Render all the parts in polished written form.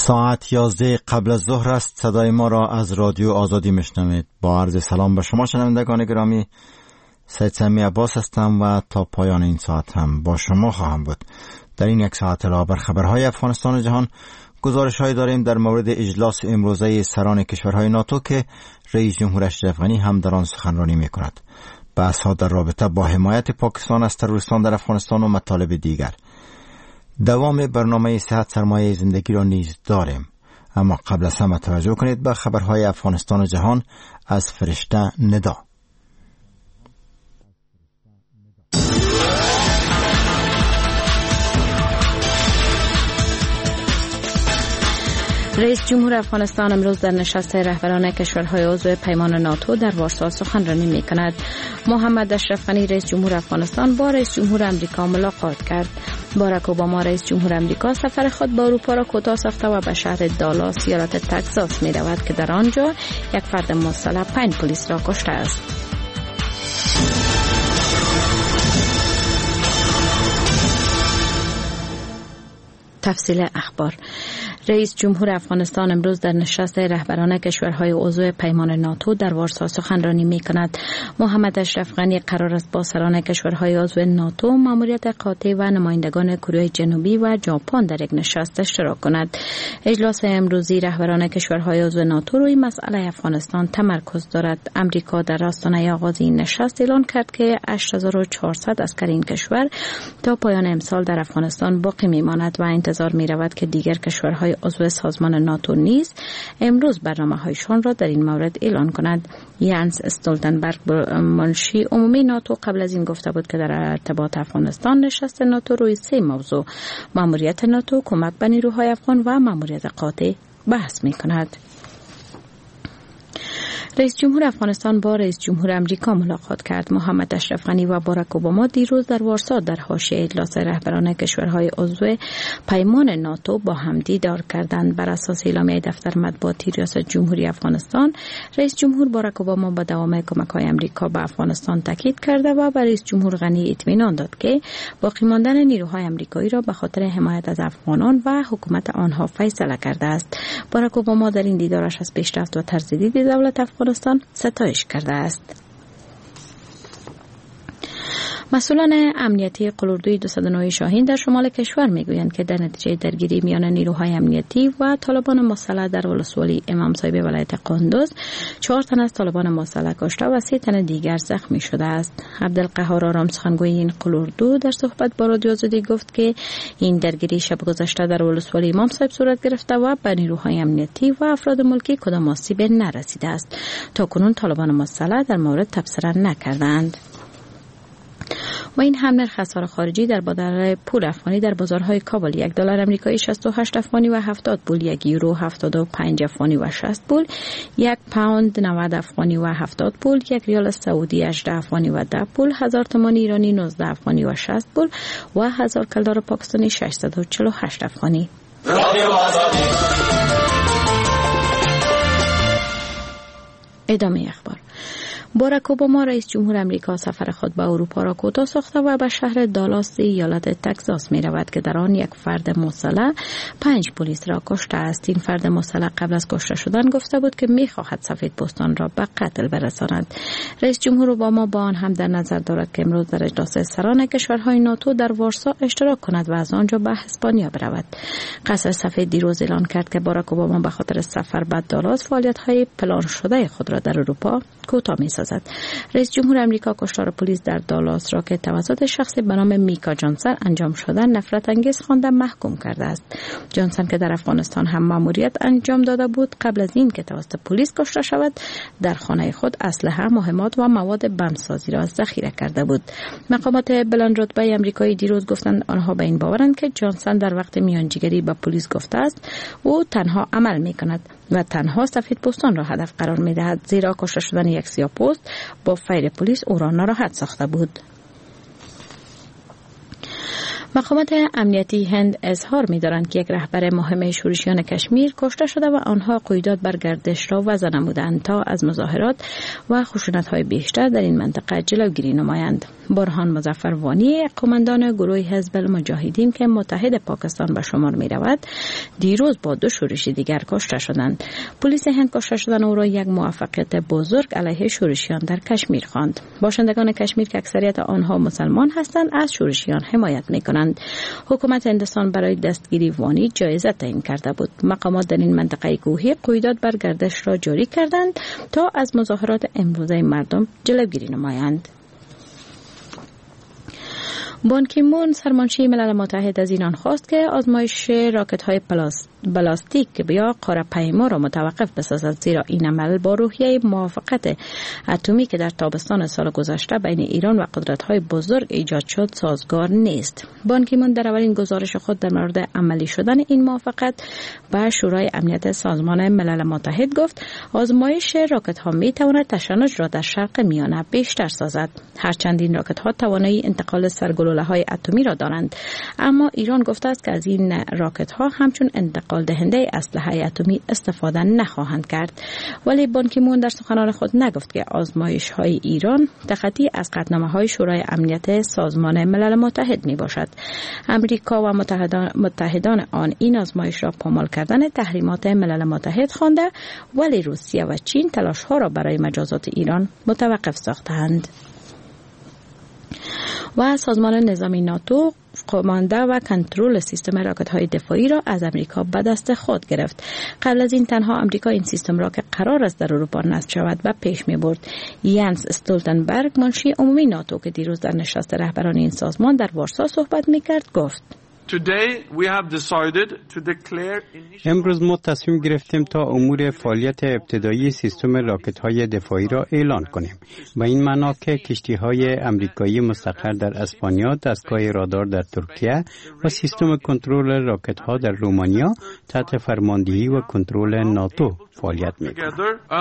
ساعت 11 قبل از ظهر است. صدای ما را از رادیو آزادی میشنوید. با عرض سلام به شما شنوندگان گرامی، سید سمی عباس هستم و تا پایان این ساعت هم با شما خواهم بود. در این یک ساعت علاوه بر خبرهای افغانستان و جهان، گزارش‌هایی داریم در مورد اجلاس امروزه سران کشورهای ناتو که رئیس جمهور اشرف غنی هم در آن سخنرانی می‌کند. بحث‌ها در رابطه با حمایت پاکستان از تروریستان در افغانستان و مطالب دیگر. دوام برنامه صحت سرمایه زندگی را نیز داریم، اما قبل از همه توجه کنید به خبرهای افغانستان و جهان از فرشته ندا. رئیس جمهور افغانستان امروز در نشست رهبران کشورهای عضو پیمان ناتو در وارسا سخنرانی می‌کند. محمد اشرف غنی رئیس جمهور افغانستان با رئیس جمهور امریکا ملاقات کرد. باراک اوباما رئیس جمهور امریکا سفر خود به اروپا را کوتاه ساخته و به شهر دالاس ایالت تگزاس می‌رود که در آنجا یک فرد مسلح 5 پلیس را کشته است. تفصیل اخبار. رئیس جمهور افغانستان امروز در نشست رهبران کشورهای عضو پیمان ناتو در وارسا سخنرانی می‌کند. محمد اشرف غنی قرار است با سران کشورهای عضو ناتو، ماموریت قاطع و نمایندگان کره جنوبی و ژاپن در یک نشست اشتراک کند. اجلاس امروزی رهبران کشورهای عضو ناتو روی مسئله افغانستان تمرکز دارد. امریکا در آستانه آغاز این نشست اعلان کرد که 8400 عسکر این کشور تا پایان امسال در افغانستان باقی می‌ماند و انتظار می‌رود که دیگر کشورهای عضو سازمان ناتو نیز امروز برنامه‌هایشان را در این مورد اعلان کنند. یانس استولتنبرگ منشی عمومی ناتو قبل از این گفته بود که در ارتباط افغانستان نشست ناتو روی 3 موضوع: ماموریت ناتو، کمک به نیروهای افغان و ماموریت قاطع بحث می‌کند. رئیس جمهور افغانستان با رئیس جمهور امریکا ملاقات کرد. محمد اشرف غنی و باراک اوباما دیروز در وارسا در حاشیه اجلاس رهبران کشورهای عضو پیمان ناتو با هم دیدار کردند. بر اساس اعلامیه دفتر مطبوعاتی ریاست جمهوری افغانستان، رئیس جمهور باراک اوباما با دوام کمک‌های امریکا به افغانستان تاکید کرده و به رئیس جمهور غنی اطمینان داد که باقی ماندن نیروهای امریکایی را به خاطر حمایت از افغانان و حکومت آنها فیصله کرده است. باراک اوباما در این دیدارش از پیشرفت و تجدید دولت افغانستان ستایش کرده است. مسئولان امنیتی قلوردوی 209 شاهین در شمال کشور میگویند که در نتیجه درگیری میان نیروهای امنیتی و طالبان مسلح در ولسوالی امام صاحب ولایت قندوز 4 تن از طالبان مسلح کشته و 3 تن دیگر زخمی شده است. عبدالقهار آرام سخنگوی این قلوردو در صحبت با رادیو آزادی گفت که این درگیری شب گذشته در ولسوالی امام صاحب صورت گرفته و به نیروهای امنیتی و افراد ملکی کدام آسیب نرسیده است. تاکنون طالبان مسلح در مورد تبصره نکردند. و این هم نرخ اسعار خارجی در بازار پول افغانی در بازارهای کابل: $1 آمریکایی 68 افغانی و 70 پول، 1 یورو 75 افغانی و 60 پول، 1 پوند 90 افغانی و 70 پول، 1 ریال سعودی 18 افغانی و 10 پول، 1000 تومان ایرانی 19 افغانی و 60 پول و 1000 کلدار پاکستانی 648 افغانی. ادامه اخبار. باراک اوباما رئیس جمهور امریکا سفر خود به اروپا را کوتاه ساخته و به شهر دالاس ایالت تگزاس می رود که در آن یک فرد مسلح 5 پلیس را کشته است. این فرد مسلح قبل از کشته شدن گفته بود که می خواهد سفیدپوستان را به قتل برساند. رئیس جمهور اوباما با آن هم در نظر دارد که امروز در اجلاس سران کشورهای ناتو در وارسا اشتراک کند و از آنجا به اسپانیا برود. قصر سفید دیروز اعلان کرد که باراک اوباما به خاطر سفر به دالاس فعالیت‌های پلان شده خود را در اروپا کوتاه می‌سازد. رئیس جمهور امریکا کشتار پلیس در دالاس را که توسط شخصی به نام میکا جانسن انجام شده نفرت انگیز خوانده محکوم کرده است. جانسن که در افغانستان هم مأموریت انجام داده بود، قبل از این که توسط پلیس کشته شود در خانه خود اسلحه، مهمات و مواد بمبسازی را ذخیره کرده بود. مقامات بلند رتبه آمریکایی دیروز گفتند آنها به این باورند که جانسن در وقت میانجیگری به پلیس گفته است او تنها عمل میکند و تنها سفیدپوستان را هدف قرار می‌دهد، زیرا کشته شدن یک سیاه‌پوست با فیر پلیس او را ناراحت ساخته بود. مقامات امنیتی هند اظهار می‌دارند که یک رهبر مهم شورشیان کشمیر کشته شده و آنها قیودات بر گردش را وضع نمودند تا از مظاهرات و خشونت‌های بیشتر در این منطقه جلوگیری نمایند. برهان مظفروانی، قماندان گروه حزب المجاهدین که متحد پاکستان به شمار می‌رود، دیروز با 2 شورشی دیگر کشته شدند. پلیس هند کشته شدن او را یک موفقیت بزرگ علیه شورشیان در کشمیر خواند. باشندگان کشمیر که اکثریت آنها مسلمان هستند از شورشیان حمایت می‌کنند. حکومت هندوستان برای دستگیری وانی جایزه تعیین کرده بود. مقامات در این منطقه کوهی قیودات بر گردش را جاری کردند تا از مظاهرات امروزه مردم جلوگیری نمایند. بان کی مون سرمنشی ملل متحد از ایران خواست که آزمایش راکت‌های بلاستیک یا قاره‌پیما را متوقف بسازد، زیرا این عمل با روحیه موافقت اتمی که در تابستان سال گذشته بین ایران و قدرت‌های بزرگ ایجاد شد سازگار نیست. بان کی مون در اولین گزارش خود در مورد عملی شدن این موافقت به شورای امنیت سازمان ملل متحد گفت آزمایش راکت‌ها می‌تواند تشنج را در شرق میانه بیشتر سازد. هرچند این راکت‌ها توانایی انتقال سرگلوله‌های اتمی را دارند، اما ایران گفته است که از این راکت‌ها همچون انتقال دهنده اسلحه اتمی استفاده نخواهند کرد. ولی بان کی مون در سخنان خود نگفت که آزمایش‌های ایران تخطی از قطعنامه‌های شورای امنیت سازمان ملل متحد میباشد. امریکا و متحدان آن این آزمایش را پامال کردن تحریمات ملل متحد خوانده، ولی روسیه و چین تلاش‌ها را برای مجازات ایران متوقف ساختند. و سازمان نظامی ناتو کمانده و کنترل سیستم راکت‌های دفاعی را از امریکا به دست خود گرفت. قبل از این تنها امریکا این سیستم را که قرار است در اروپا نصب شود و پیش می‌برد. یانس استولتنبرگ منشی عمومی ناتو که دیروز در نشست رهبران این سازمان در وارسا صحبت می‌کرد گفت: امروز ما تصمیم گرفتیم تا امور فعالیت ابتدایی سیستم راکت‌های دفاعی را اعلان کنیم. و این معنا که کشتی‌های امریکایی مستقر در اسپانیا، دستگاه رادار در ترکیه و سیستم کنترل راکت‌ها در رومانیا تحت فرماندهی و کنترل ناتو فعالیت می‌کنند.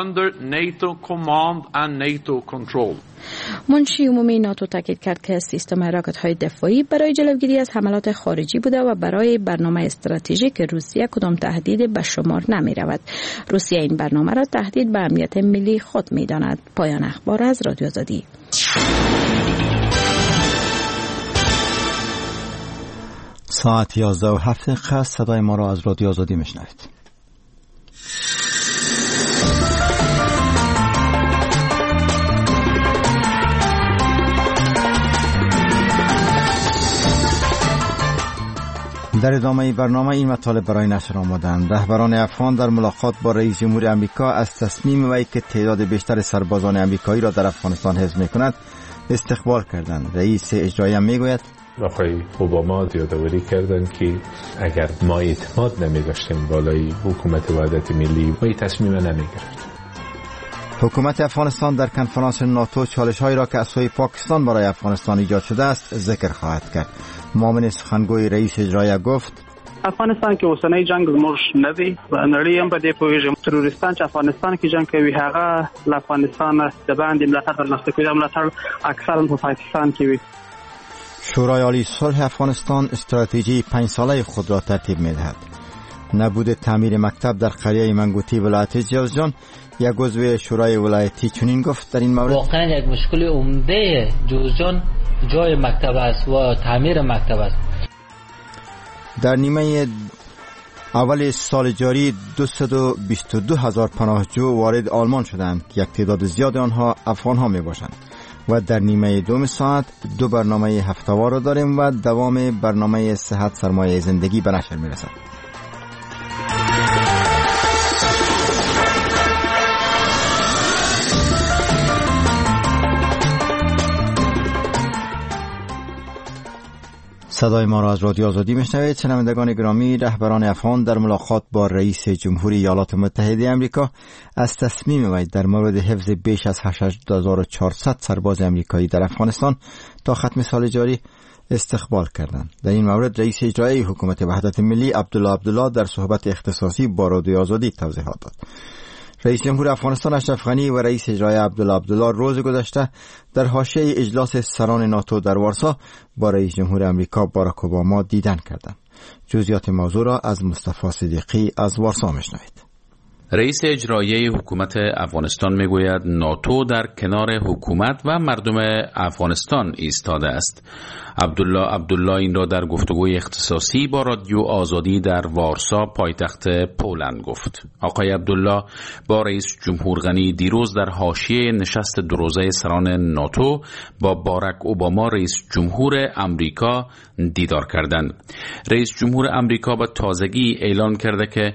منشی عمومی ناتو تاکید کرد که سیستم راکت‌های دفاعی برای جلوگیری از حملات خارجی بوده و برای برنامه استراتژیک روسیه کدام تهدید به شمار نمی‌رود. روسیه این برنامه را تهدید به امنیت ملی خود می‌داند. پایان اخبار از رادیو آزادی. ساعت 11:07 صدای ما را از رادیو آزادی میشنوید. در ادامه برنامه این مطالب برای نشر آمدند. رهبران افغان در ملاقات با رئیس جمهور آمریکا از تصمیم وی که تعداد بیشتر سربازان آمریکایی را در افغانستان حفظ می‌کند استقبال کردند. رئیس اجرایی میگوید آقای اوباما یادآوری کردند که اگر ما اعتماد نمی‌داشتیم بالای حکومت وحدت ملی ما این تصمیم نمی‌گرفتیم. حکومت افغانستان در کنفرانس ناتو چالش‌هایی را که از سوی پاکستان برای افغانستان ایجاد شده است ذکر خواهد کرد. معاون سخنگوی رئیس اجرایی گفت افغانستان کې اوسنۍ جنگ زموږ نه دی و نړۍ هم په دې پوهېږي تروریستان چې افغانستان کې جنگ کوي هغه له افغانستان د باندې ملاتړ ترلاسه کوي. ملاتړ اکثرا په پاکستان کې وي. شورای عالی صلح افغانستان استراتژی 5 ساله خود را ترتیب می‌دهد. نبود تعمیر مکتب در قریه منگوتی ولایت جوزجان یک عضو شورای ولایتی چنین گفت در این مورد: واقعا یک مشکل عمده جوزجان جای مکتب است و تعمیر مکتب است. در نیمه اول سال جاری 222,000 پناهجو وارد آلمان شدند که یک تعداد زیاد آنها افغان ها می باشند و در نیمه دوم ساعت 2 برنامه هفته‌وار را داریم و دوام برنامه صحت سرمایه زندگی به نشر می رسد. صدای ما را از رادیو آزادی میشنوید. شنوندگان گرامی، رهبران افغان در ملاقات با رئیس جمهوری ایالات متحده آمریکا از تصمیم وی در مورد حفظ بیش از 8400 سرباز آمریکایی در افغانستان تا ختم سال جاری استقبال کردند. در این مورد رئیس اجرایی حکومت وحدت ملی عبدالله در صحبت اختصاصی با رادیو آزادی توضیحات داد. رئیس جمهور افغانستان اشرف غنی و رئیس اجرایی عبدالله روز گذشته در حاشیه اجلاس سران ناتو در وارسا با رئیس جمهور امریکا باراک اوباما دیدن کردند. جزئیات موضوع را از مصطفی صدیقی از وارسا میشنوید. رئیس اجرایی حکومت افغانستان میگوید ناتو در کنار حکومت و مردم افغانستان ایستاده است. عبدالله این را در گفتگوی اختصاصی با رادیو آزادی در وارسا پایتخت پولند گفت. آقای عبدالله با رئیس جمهور غنی دیروز در حاشیه نشست دوروزه سران ناتو با باراک اوباما رئیس جمهور امریکا دیدار کردند. رئیس جمهور امریکا به تازگی اعلان کرده که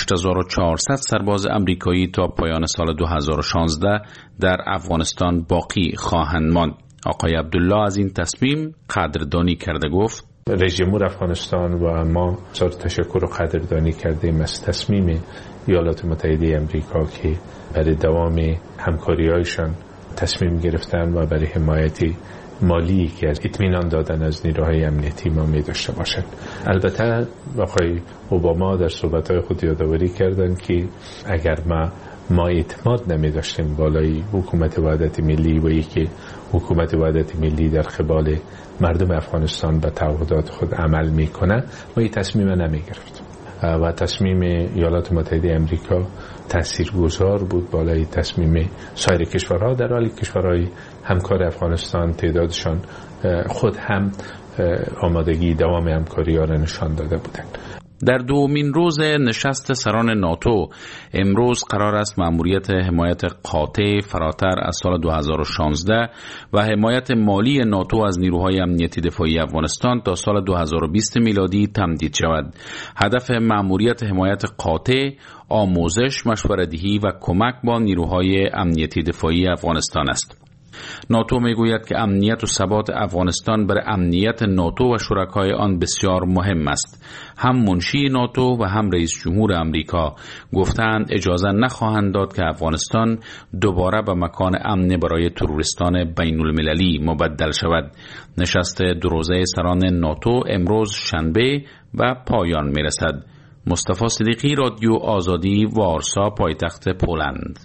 8400 سرباز امریکایی تا پایان سال 2016 در افغانستان باقی خواهند ماند. آقای عبدالله از این تصمیم قدردانی کرده گفت رئیس جمهور افغانستان و ما تشکر و قدردانی کردیم از تصمیم ایالات متحده امریکا که برای دوام همکاری‌هایشان تصمیم گرفتن و برای حمایت مالی که از اطمینان دادن از نیروهای امنیتی ما می داشته باشند. البته آقای اوباما در صحبت‌های خود یادآوری کردند که اگر ما اعتماد نمی داشتیم بالای حکومت وحدت ملی و یکی حکومت وحدت ملی در قبال مردم افغانستان به تعهدات خود عمل میکنه ما این تصمیم نمی گرفتیم و تصمیم ایالات متحده امریکا تاثیرگذار بود بالای تصمیم سایر کشورها، در حالی کشورهای همکار افغانستان تعدادشان خود هم آمادگی دوام همکاری ها را نشان داده بودند. در دومین روز نشست سران ناتو امروز قرار است مأموریت حمایت قاطع فراتر از سال 2016 و حمایت مالی ناتو از نیروهای امنیتی دفاعی افغانستان تا سال 2020 میلادی تمدید شود. هدف مأموریت حمایت قاطع آموزش، مشوره‌دهی و کمک با نیروهای امنیتی دفاعی افغانستان است. ناتو میگوید که امنیت و ثبات افغانستان برای امنیت ناتو و شرکای آن بسیار مهم است. هم منشی ناتو و هم رئیس جمهور امریکا گفتند اجازه نخواهند داد که افغانستان دوباره به مکان امن برای تروریستان بین المللی مبدل شود. نشست دوروزه سران ناتو امروز شنبه و پایان میرسد. مصطفی صدیقی، رادیو آزادی، وارسا، پایتخت پولند.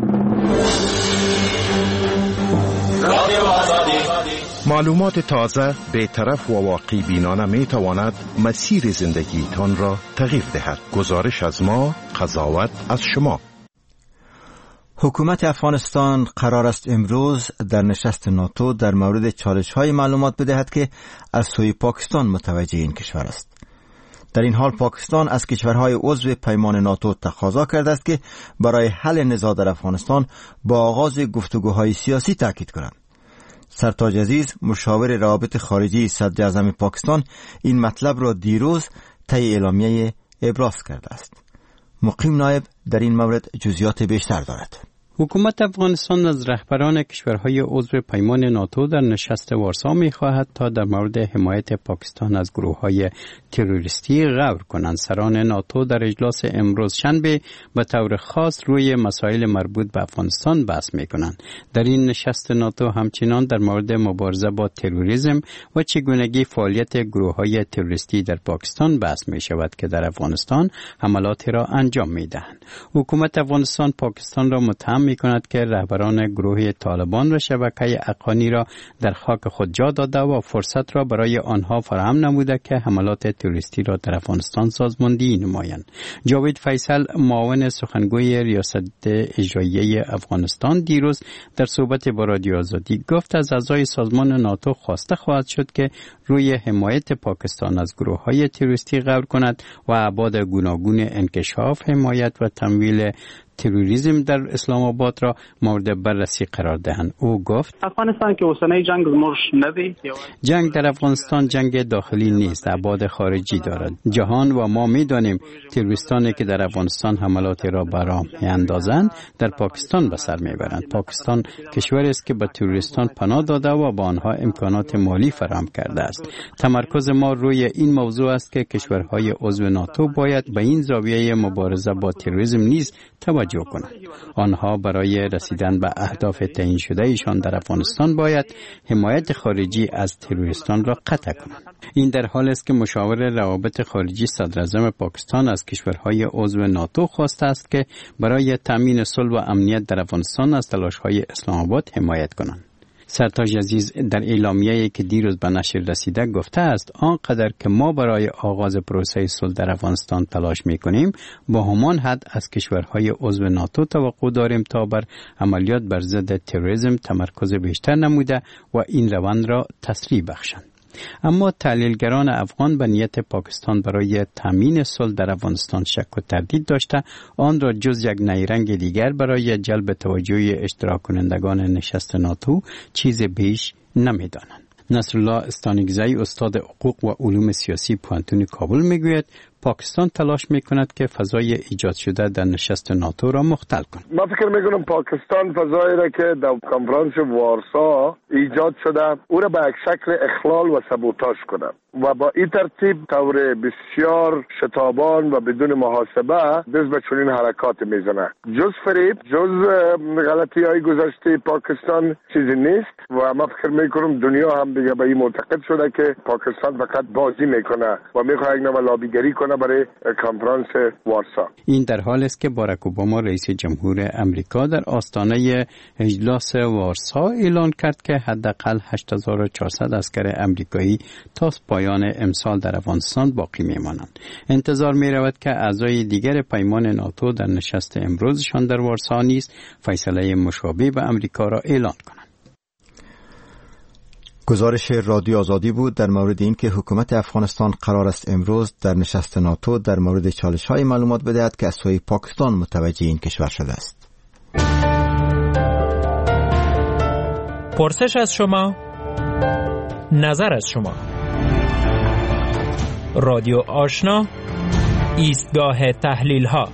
معلومات تازه، بی‌طرف و واقعی بینانه می تواند مسیر زندگیتان را تغییر دهد. گزارش از ما، قضاوت از شما. حکومت افغانستان قرار است امروز در نشست ناتو در مورد چالش‌های معلومات بدهد که از سوی پاکستان متوجه این کشور است. در این حال پاکستان از کشورهای عضو پیمان ناتو تقاضا کرده است که برای حل نزاع در افغانستان با آغاز گفتگوهای سیاسی تاکید کنند. سرتاج عزیز، مشاور روابط خارجی صدر اعظم پاکستان، این مطلب را دیروز طی اعلامیه ابراز کرده است. مقیم نایب در این مورد جزئیات بیشتر دارد. حکومت افغانستان از رهبران کشورهای عضو پیمان ناتو در نشست وارسا می‌خواهد تا در مورد حمایت پاکستان از گروه‌های تروریستی غور کنند. سران ناتو در اجلاس امروز شنبه به طور خاص روی مسائل مربوط به افغانستان بحث می‌کنند. در این نشست ناتو همچنان در مورد مبارزه با تروریسم و چگونگی فعالیت گروه‌های تروریستی در پاکستان بحث می‌شود که در افغانستان حملاتی را انجام می‌دهند. حکومت افغانستان پاکستان را متهم می‌کند که رهبران گروه طالبان و شبکه اقانی را در خاک خود جا داده و فرصت را برای آنها فراهم نموده که حملات تروریستی را در افغانستان سازماندهی نمایند. جاوید فیصل، معاون سخنگوی ریاست اجرایی افغانستان، دیروز در صحبت با رادیو آزادی گفت از اعضای سازمان ناتو خواسته خواهد شد که روی حمایت پاکستان از گروه‌های تروریستی غور کند و ابعاد گوناگون انکشاف، حمایت و تمویل تروریسم در اسلام آباد را مورد بررسی قرار دهند. او گفت افغانستان که وسنه جنگ مرش ندی، جنگ در افغانستان جنگ داخلی نیست، ابعاد خارجی دارد. جهان و ما می‌دانیم تروریستانی که در افغانستان حملات را برام می‌اندازند در پاکستان به سر می‌برند. پاکستان کشوری است که به تروریستان پناه داده و با آنها امکانات مالی فراهم کرده است. تمرکز ما روی این موضوع است که کشورهای عضو ناتو باید به این زاویه مبارزه با تروریسم نیز توجه توجه کنند. آنها برای رسیدن به اهداف تعیین شده ایشان در افغانستان باید حمایت خارجی از تروریستان را قطع کنند. این در حال است که مشاور روابط خارجی صدراعظم پاکستان از کشورهای عضو ناتو خواسته است که برای تامین صلح و امنیت در افغانستان از تلاش‌های اسلام آباد حمایت کنند. سرتاج عزیز در اعلامیه‌ای که دیروز به نشر رسیده گفته است آنقدر که ما برای آغاز پروسه صلح در افغانستان تلاش می‌کنیم، با همان حد از کشورهای عضو ناتو توقع داریم تا بر عملیات بر ضد تروریسم تمرکز بیشتر نموده و این روند را تسریع بخشند. اما تحلیلگران افغان به نیت پاکستان برای تامین صلح در افغانستان شک و تردید داشته آن را جز یک نیرنگ دیگر برای جلب توجه اشتراک کنندگان نشست ناتو چیز بیش نمی‌دانند. نصرالله استانگزایی استاد حقوق و علوم سیاسی پوانتون کابل میگوید پاکستان تلاش میکند که فضای ایجاد شده در نشست ناتو را مختل کند. من فکر میکنم پاکستان فضایی را که در کنفرانس وارسا ایجاد شده او را به یک شکل اخلال و سبوتاژ کند و با این ترتیب طور بسیار شتابان و بدون محاسبه دست به چنین حرکات میزنه. جز فریب، جز غلطی های گذشته پاکستان چیزی نیست و من فکر میکنم دنیا هم دیگه به این معتقد شده که پاکستان فقط بازی میکنه و میخواد یک نوع لابیگری کنه برای کنفرانس وارسا. این در حال است که باراک اوباما رئیس جمهور امریکا در آستانه اجلاس وارسا اعلان کرد که حداقل 8400 عسکر امریکایی تا پایان امسال در افغانستان باقی میمانند. انتظار می رود که اعضای دیگر پیمان ناتو در نشست امروزشان در وارسا نیز فیصله مشابه به امریکا را اعلان کنند. گزارش رادیو آزادی بود در مورد اینکه حکومت افغانستان قرار است امروز در نشست ناتو در مورد چالش‌های معلومات بدهد که از سوی پاکستان متوجه این کشور شده است. پرسش از شما، نظر از شما. رادیو آشنا، ایستگاه تحلیل ها.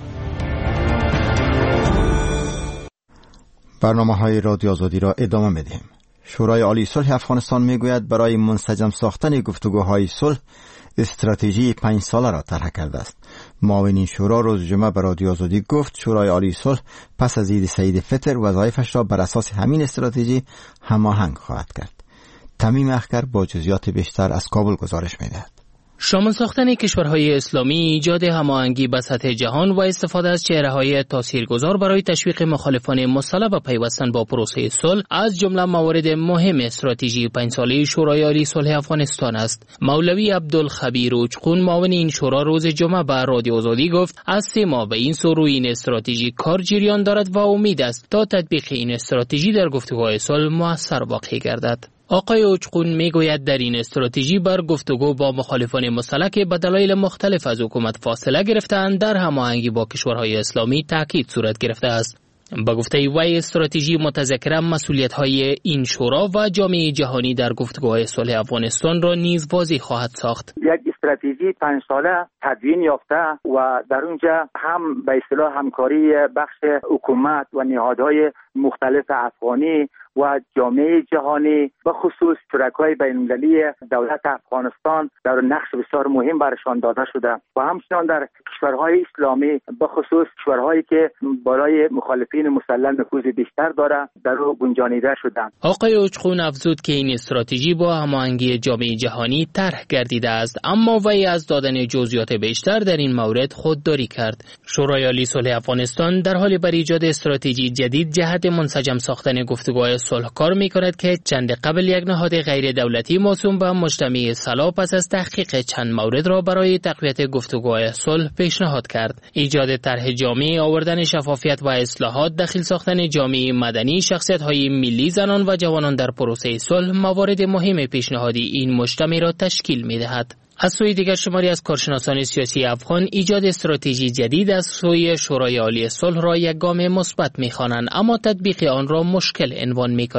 برنامه‌های رادیو آزادی را ادامه می‌دهیم. شورای عالی صلح افغانستان میگوید برای منسجم ساختن گفتگوهای صلح استراتژی 5 ساله را طرح کرده است. معاون این شورا روز جمعه به رادیو آزادی گفت شورای عالی صلح پس از عید سعید فطر وظایفش را بر اساس همین استراتژی هماهنگ خواهد کرد. تمیم اخگر با جزئیات بیشتر از کابل گزارش می‌دهد. شامل ساختن کشورهای اسلامی، ایجاد هماهنگی به سطح جهان و استفاده از چهره‌های تاثیرگذار برای تشویق مخالفان مسلح و پیوستن با پروسه صلح از جمله موارد مهم استراتژی 5 ساله شورای عالی صلح افغانستان است. مولوی عبدالخبیر اوچقون معاون این شورا روز جمعه به رادیو آزادی گفت از 3 ماه به این سو این استراتژی کار جریان دارد و امید است تا تطبیق این استراتژی در گفتگوهای صلح مؤثر واقع گردد. آقای اوچقون میگوید در این استراتژی بر گفتگو با مخالفان مسلح که به دلایل مختلف از حکومت فاصله گرفته‌اند در هماهنگی با کشورهای اسلامی تاکید صورت گرفته است. با گفته وی استراتژی متذکر مسئولیت‌های این شورا و جامعه جهانی در گفتگوهای صلح افغانستان را نیز واضح خواهد ساخت. یک استراتژی 5 ساله تدوین یافته و در اونجا هم به اصطلاح همکاری بخش حکومت و نهادهای مختلف افغانی و جامعه جهانی به خصوص شرکای بین‌المللی دولت افغانستان در نقش بسیار مهم برشان داده شده و همچنان در کشورهای اسلامی به خصوص کشورهایی که برای مخالفین مسلح نفوذ بیشتر داره در او گنجانیده شدند. آقای اوچقون افزود که این استراتژی با هماهنگی جامعه جهانی طرح گردیده است، اما وی از دادن جزئیات بیشتر در این مورد خودداری کرد. شورای عالی صلح افغانستان در حال بر ایجاد استراتژی جدید جهت منسجم ساختن گفتگوهای صلح کار می‌کند که چند قبل یک نهاد غیر دولتی موسوم به مجتمع صلاح پس از تحقیق چند مورد را برای تقویت گفتگوهای صلح پیشنهاد کرد. ایجاد طرح جامع، آوردن شفافیت و اصلاحات، دخیل ساختن جامعه مدنی، شخصیت‌های ملی، زنان و جوانان در پروسه صلح موارد مهم پیشنهادی این مجتمع را تشکیل می‌دهد. از سوی دیگر شماری از کارشناسان سیاسی افغان ایجاد استراتژی جدید از سوی شورای عالی صلح را یک گام مثبت می‌خوانند، اما تطبیق آن را مشکل عنوان می‌کنند.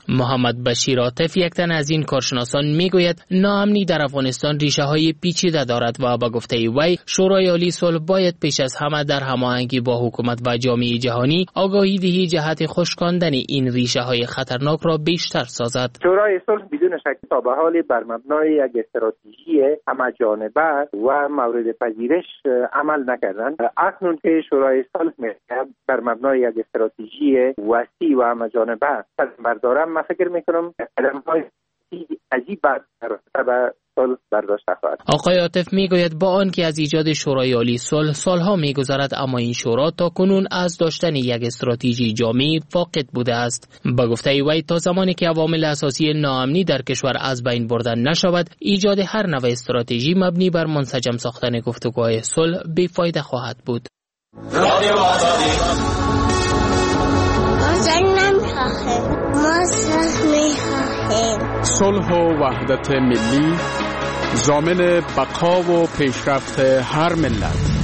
محمد بشیر عاطف یک تن از این کارشناسان میگوید ناامنی در افغانستان ریشه های پیچیده دارد و با گفته وی شورای عالی صلح باید پیش از همه در هماهنگی با حکومت و جامعه جهانی آگاهی دهی جهت خشکاندن این ریشه های خطرناک را بیشتر سازد. شورای صلح بدون شک تا به حال بر مبنای یک استراتژی همه‌جانبه و مورد پذیرش عمل نکردند. اکنون که شورای صلح بر مبنای یک استراتژی وسیع و همه‌جانبه بردارم، من فکر میکنم قدم‌های عجیب به صلح برداشته خواهد. آقای عاطف میگوید با آنکه از ایجاد شورای عالی صلح سالها میگذرد، اما این شورا تا کنون از داشتن یک استراتژی جامع فاقد بوده است. با گفته وی تا زمانی که عوامل اساسی ناامنی در کشور از بین بردن نشود، ایجاد هر نوع استراتژی مبنی بر منسجم ساختن گفتگوهای صلح بی‌فایده خواهد بود. صلح و وحدت ملی ضامن بقا و پیشرفت هر ملت.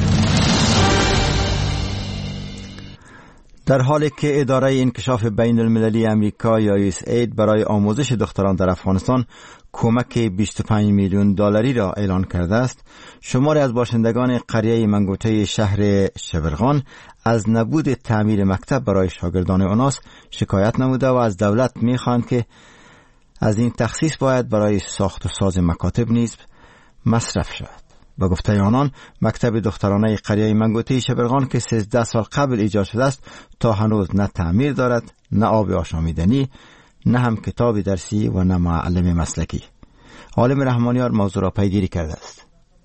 در حالی که اداره انکشاف بین المللی امریکا یا USAID برای آموزش دختران در افغانستان کمک 25 میلیون دلاری را اعلان کرده است، شماری از باشندگان قریه منگوته شهر شبرغان از نبود تعمیر مکتب برای شاگردان آناس شکایت نموده و از دولت می‌خواهند که از این تخصیص باید برای ساخت و ساز مکاتب نیز مصرف شود. با گفته آنان، مکتب دخترانه قریه منگوته شبرغان که 13 سال قبل ایجاد شده است تا هنوز نه تعمیر دارد، نه آب آشامیدنی، نه هم کتاب درسی و نه معلم مسلکی. عالم رحمانیار موضوع را پیگیری کرده است.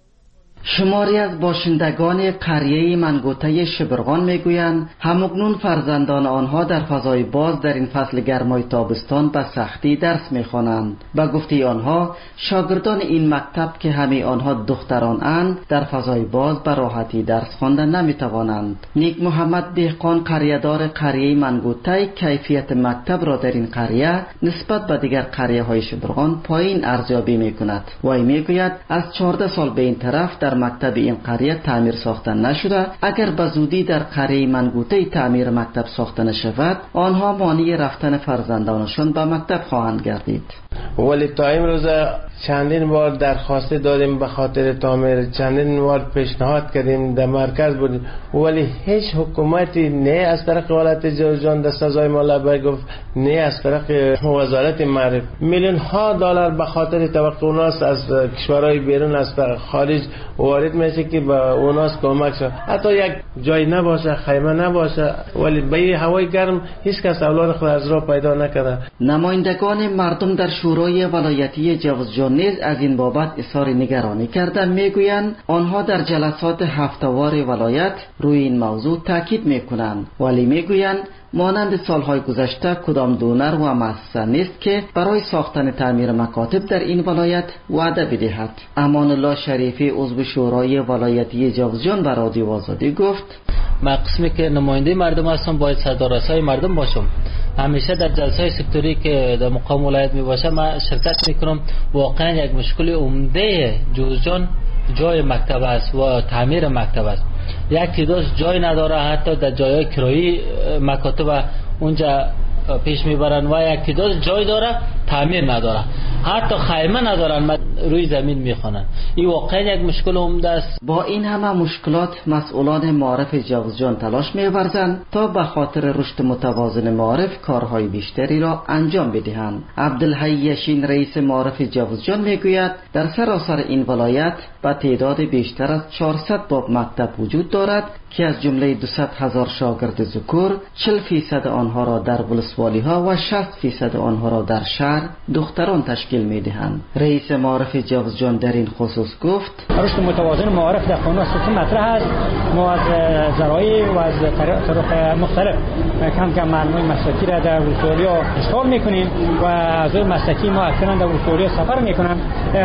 شماری از باشندگان قریه منگوته شبرغان میگویند همکنون فرزندان آنها در فضای باز در این فصل گرمای تابستان به سختی درس میخوانند. به گفته آنها شاگردان این مکتب که همه آنها دختران اند در فضای باز به راحتی درس خواندن نمیتوانند. نیک محمد دهقان قریه‌دار قریه منگوته کیفیت مکتب را در این قریه نسبت به دیگر قریه های شبرغان پایین ارزیابی میکند. وی میگوید از 14 سال به این طرف در مکتب این قریه تعمیر ساختن نشده. اگر به زودی در قریه منگوته تعمیر مکتب ساخته نشود، آنها مانع رفتن فرزندانشان به مکتب خواهند گردید. ولی تا امروز چندین بار درخواست دادیم به خاطر تعمیر، چندین بار پیشنهاد کردیم، در مرکز بودیم، ولی هیچ حکومتی نه از طرف ولایت جوزجان در سزای مولا گفت، نه از طرف وزارت معارف. میلیون ها دلار به خاطر توقع اوناس از کشورهای بیرون از خارج وارد میشه که به اوناس کمک شد. حتی یک جای نباشه، خیمه نباشه، ولی به هوای گرم هیچ کس اولاد خود از راه پیدا نکرده. نمایندگان مردم در شورای ولایتی جوزجان نیز از این بابت اظهار نگرانی کردند. میگویند آنها در جلسات هفته‌وار ولایت روی این موضوع تاکید میکنند، ولی میگویند مانند سالهای گذشته کدام دونر و مؤسسه نیست که برای ساختن تعمیر مکاتب در این ولایت وعده بدهد. امان الله شریفی عضو شورای ولایتی جوزجان به رادیو آزادی گفت: من قسمی که نماینده مردم هستم باید صدارسای مردم باشم. همیشه در جلسه سکتوری که در مقام ولایت می باشه من شرکت میکنم. واقعا یک مشکل عمده جوزجان جای مکتب است و تعمیر مکتب است. یک تعداد جای نداره، حتی در جایهای کرایی مکاتب اونجا پیش میبرن و یک تعداد جای داره تعمیر نداره، حتی خیمه ندارن، روی زمین میخوانن. این واقعا یک مشکل عمده است. با این همه مشکلات مسئولان معارف جوزجان تلاش می‌ورزند تا به خاطر رشد متوازن معارف کارهای بیشتری را انجام بدهند. عبدالحی یشین رئیس معارف جوزجان میگوید در سراسر این ولایت به تعداد بیشتر از 400 باب مکتب وجود دارد که از جمله 200,000 شاگرد ذکور 40% آنها را در ولسوالی‌ها و 60% آنها را در شهر دختران تشکیل می‌دهند. رئیس معارف جوزجان در این خصوص گفت: رشد متوازن معارف در قانون اساسی مطرح است. ما از ذرایع و از طرق مختلف کم معلومات مسلکی را در ولسوالیا اشغال می‌کنیم و از مسلکی ما اصلا در ولسوالیا سفر می‌کنم.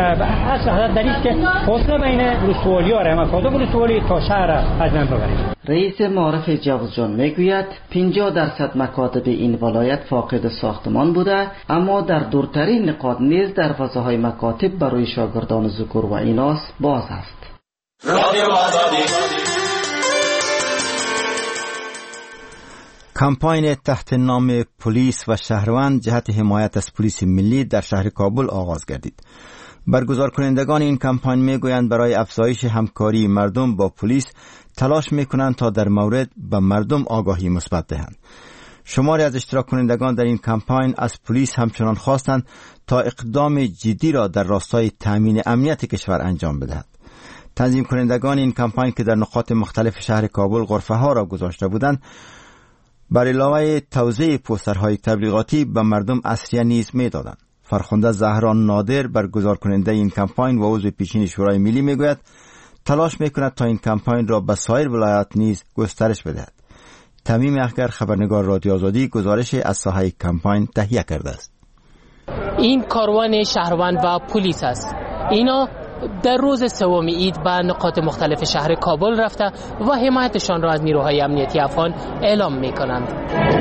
اصل حالت در است که فاصله بین ولسوالیا را مکاتب ولسوالی تا شهر از بین ببریم. رئیس معارف جوزجان میگوید 50% مکاتب این ولایت فاقد ساختمان بوده، اما در دورترین نقاط نیز دروازه‌های مکاتب برای شاگردان ذکور و ایناث باز است. کمپاین تحت نام پلیس و شهروند جهت حمایت از پلیس ملی در شهر کابل آغاز گردید. برگزار کنندگان این کمپاین میگویند برای افزایش همکاری مردم با پلیس تلاش میکنند تا در مورد به مردم آگاهی مثبت دهند. شماری از اشتراک کنندگان در این کمپاین از پلیس همچنان خواستند تا اقدام جدی را در راستای تامین امنیت کشور انجام بدهد. تنظیم کنندگان این کمپاین که در نقاط مختلف شهر کابل غرفه ها را گذاشته بودند، بر علاوه توزیع پوسترهای تبلیغاتی به مردم عصریه نیز می‌دادند. فرخنده زهرا نادر برگزار کننده این کمپاین و عضو پیشین شورای ملی میگوید تلاش میکند تا این کمپاین را به سایر ولایات نیز گسترش بدهد. تمیم اخگر، خبرنگار رادیو آزادی، گزارش از ساحه کمپاین تهیه کرده است. این کاروان شهروند و پلیس است. اینا در روز سوم عید به نقاط مختلف شهر کابل رفته و حمایتشان را از نیروهای امنیتی افغان اعلام میکنند.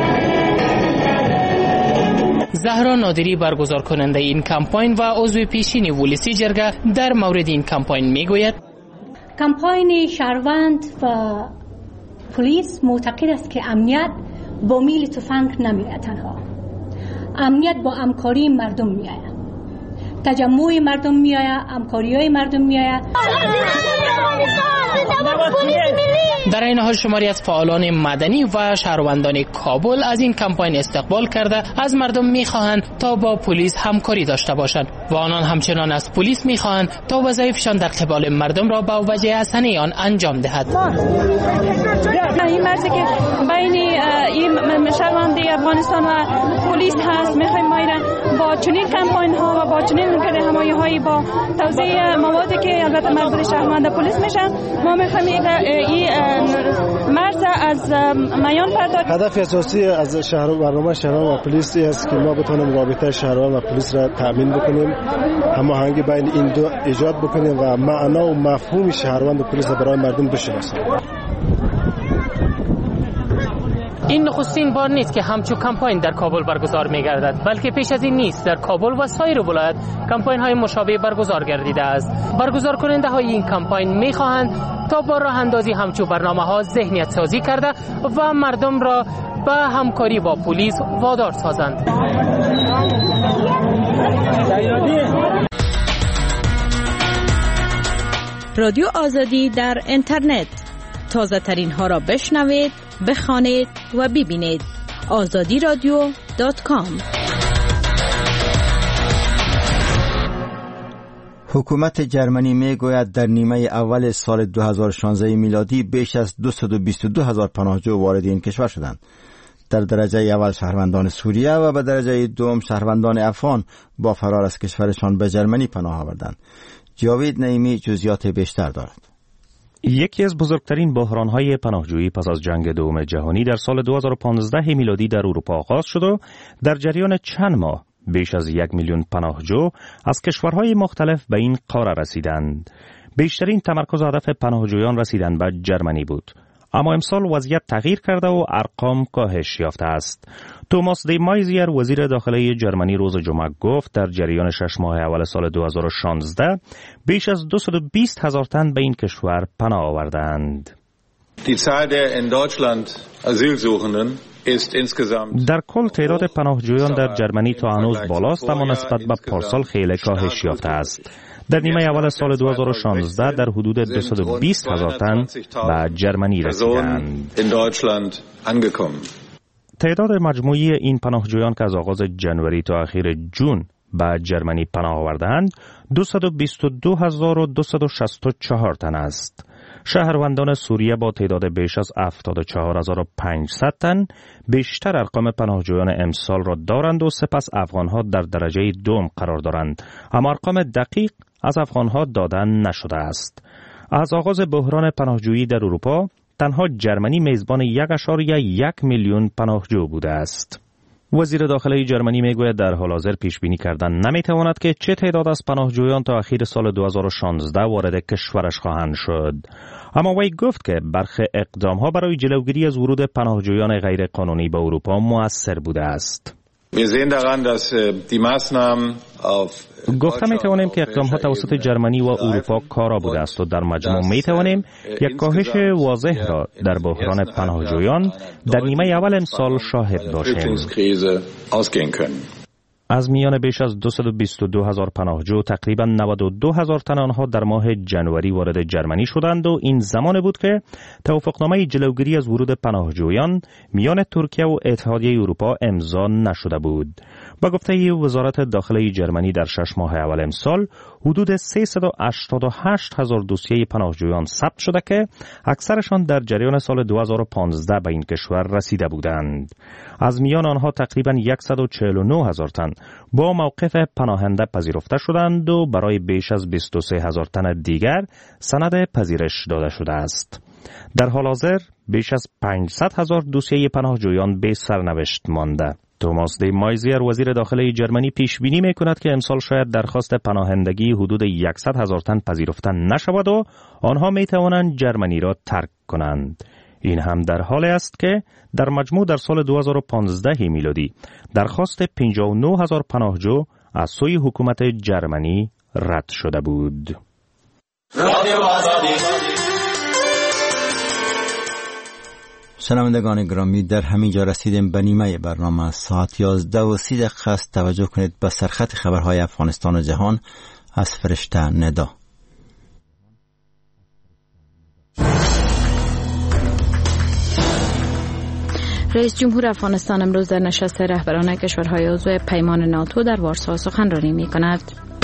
زهرا نادری برگزار کننده این کمپاین و عضو پیشین ولسی جرگه در مورد این کمپاین میگوید کمپاین شهروند و پلیس معتقد است که امنیت با میل تفنگ نمیآید، تنها امنیت با همکاری مردم میآید، تجمع مردم میآید، همکاری‌های مردم میآید. در این حال شماری از فعالان مدنی و شهروندان کابل از این کمپاین استقبال کرده از مردم میخواهند تا با پلیس همکاری داشته باشند و آنان همچنان از پلیس میخواهند تا وظایفشان در قبال مردم را با وجه حسنه آن انجام دهد. این مرزی که بین این شهروندی افغانستان و پلیس هست، میخوایم ما با چنین کمپاین ها و با چنین همایی هایی با توزیع موادی که البته مربوط شهروند پلیس میشن، ما میخوایم این مرز از میان پرداخت. هدف اساسی از برنامه شهروند و پلیس است که ما بتونیم رابطه شهروند و پلیس را تامین بکنیم، هماهنگی بین این دو ایجاد بکنیم و معنا و مفهوم شهروند و پلیس برای مردم بشناسیم. این نخستین بار نیست که همچو کمپاین در کابل برگزار می‌گردد، بلکه پیش از این نیست در کابل و سایر ولایات کمپاین‌های مشابه برگزار گردیده است. برگزار کننده های این کمپاین می‌خواهند تا با راه اندازی همچو برنامه‌ها ذهنیت سازی کرده و مردم را به همکاری با پلیس وادار سازند. رادیو آزادی در اینترنت، تازه ترین ها را بشنوید، بخوانید و ببینید. azadiradio.com. حکومت جرمنی میگوید در نیمه اول سال 2016 میلادی بیش از 222,000 پناهجو وارد این کشور شدند. در درجه اول شهروندان سوریه و به درجه دوم شهروندان افغان با فرار از کشورشان به جرمنی پناه آوردند. جاوید نعیمی جزئیات بیشتر دارد. یکی از بزرگترین بحران‌های پناهجویی پس از جنگ دوم جهانی در سال 2015 میلادی در اروپا آغاز شد و در جریان چند ماه بیش از 1 میلیون پناهجو از کشورهای مختلف به این قاره رسیدند. بیشترین تمرکز هدف پناهجویان رسیدن به جرمنی بود. اما امسال وضعیت تغییر کرده و ارقام کاهش یافته است. توماس دی مایزیر وزیر داخلی جرمنی روز جمعه گفت در جریان 6 ماه اول سال 2016 بیش از 220,000 تن به این کشور پناه آوردند. در کل تعداد پناهجویان در جرمنی تا هنوز بالاست، اما نسبت به پارسال خیلی کاهش یافته است. در نیمه اول سال 2016 در حدود 220,000 تن به جرمنی رسیدند. تعداد مجموعی این پناهجویان که از آغاز جنوری تا اخیر جون به جرمنی پناه آوردند 222,264 تن است. شهروندان سوریه با تعداد بیش از 74,500 تن بیشتر ارقام پناهجویان امسال را دارند و سپس افغانها در درجه دوم قرار دارند، اما ارقام دقیق از افغانها دادن نشده است. از آغاز بحران پناهجویی در اروپا تنها جرمنی میزبان 1.1 میلیون پناهجو بوده است. وزیر داخلی جرمنی میگوید در حال حاضر پیش بینی کردن نمیتواند که چه تعداد از پناهجویان تا اخیر سال 2016 وارد کشورش خواهند شد. اما وی گفت که برخی اقدام‌ها برای جلوگیری از ورود پناهجویان غیر قانونی به اروپا مؤثر بوده است. گفته می توانیم که اقدام ها توسط جرمنی و اروپا کارا بوده است و در مجموع می توانیم یک کاهش واضح را در بحران پناهجویان در نیمه اول امسال شاهد باشیم. از میان بیش از 222,000 پناهجو تقریبا 92,000 تن آنها در ماه جنوری وارد جرمنی شدند و این زمان بود که توافقنامه جلوگیری از ورود پناهجویان میان ترکیه و اتحادیه اروپا امضا نشده بود. با گفته وزارت داخلی جرمنی در 6 ماه اول امسال حدود 388,000 دوسیه پناهجویان ثبت شده که اکثرشان در جریان سال 2015 به این کشور رسیده بودند. از میان آنها تقریبا 149,000 تن با موقف پناهنده پذیرفته شدند و برای بیش از 23,000 تن دیگر سند پذیرش داده شده است. در حال حاضر بیش از 500,000 دوسیه پناهجویان به سرنوشت مانده. توماس دی مایزیر وزیر داخلی جرمنی پیش بینی می‌کند که امسال شاید درخواست پناهندگی حدود 100,000 تن پذیرفته نشود و آنها می‌توانند جرمنی را ترک کنند. این هم در حالی است که در مجموع در سال 2015 میلادی درخواست 59,000 پناهجو از سوی حکومت جرمنی رد شده بود. شنوندگان گرامی، در همین جا رسیدیم به نیمه برنامه. ساعت 11:30 است. توجه کنید به سرخط خبرهای افغانستان و جهان از فرشته ندا. رئیس جمهور افغانستان امروز در نشست رهبران کشورهای عضو پیمان ناتو در وارسا سخنرانی می‌کند.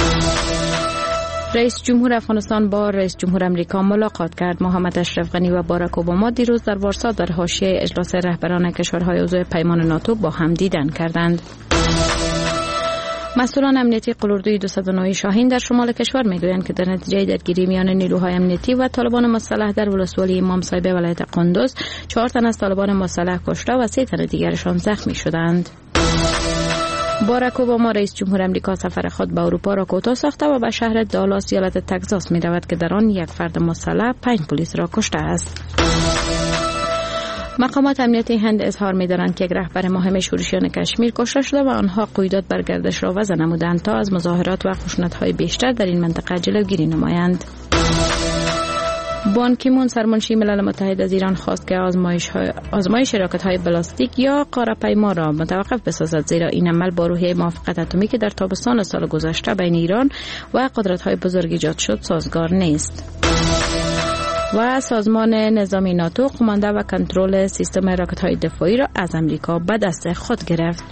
رئیس جمهور افغانستان با رئیس جمهور امریکا ملاقات کرد. محمد اشرف غنی و باراک اوباما دیروز در وارسا در حاشیه اجلاس رهبران کشورهای عضو پیمان ناتو با هم دیدن کردند. مسئولان امنیتی قلوردوی 209 شاهین در شمال کشور میگویند که در نتیجه درگیری میان نیروهای امنیتی و طالبان مسلح در ولسوالی امام صاحب ولایت قندوز 4 تن از طالبان مسلح کشته و 3 تن دیگرشان زخمی شدند. باراک اوباما رئیس جمهور امریکا سفر خود به اروپا را کوتاه ساخته و به شهر دالاس ایالت تگزاس می رود که در آن یک فرد مسلح 5 پلیس را کشته است. مقامات امنیتی هند اظهار می دارند که یک رهبر مهم شورشیان کشمیر کشته شده و آنها قیودات بر گردش را وضع نمودند تا از مظاهرات و خشونت‌های بیشتر در این منطقه جلوگیری نمایند. بان کی مون سرمنشی ملل متحد از ایران خواست که آزمایش راکت‌های بلاستیک یا قاره‌پیما را متوقف بسازد، زیرا این عمل با روحیه موافقت اتمی که در تابستان سال گذشته بین ایران و قدرت‌های بزرگ ایجاد شد سازگار نیست. و سازمان نظامی ناتو قمانده و کنترل سیستم راکت‌های دفاعی را از امریکا به دست خود گرفت.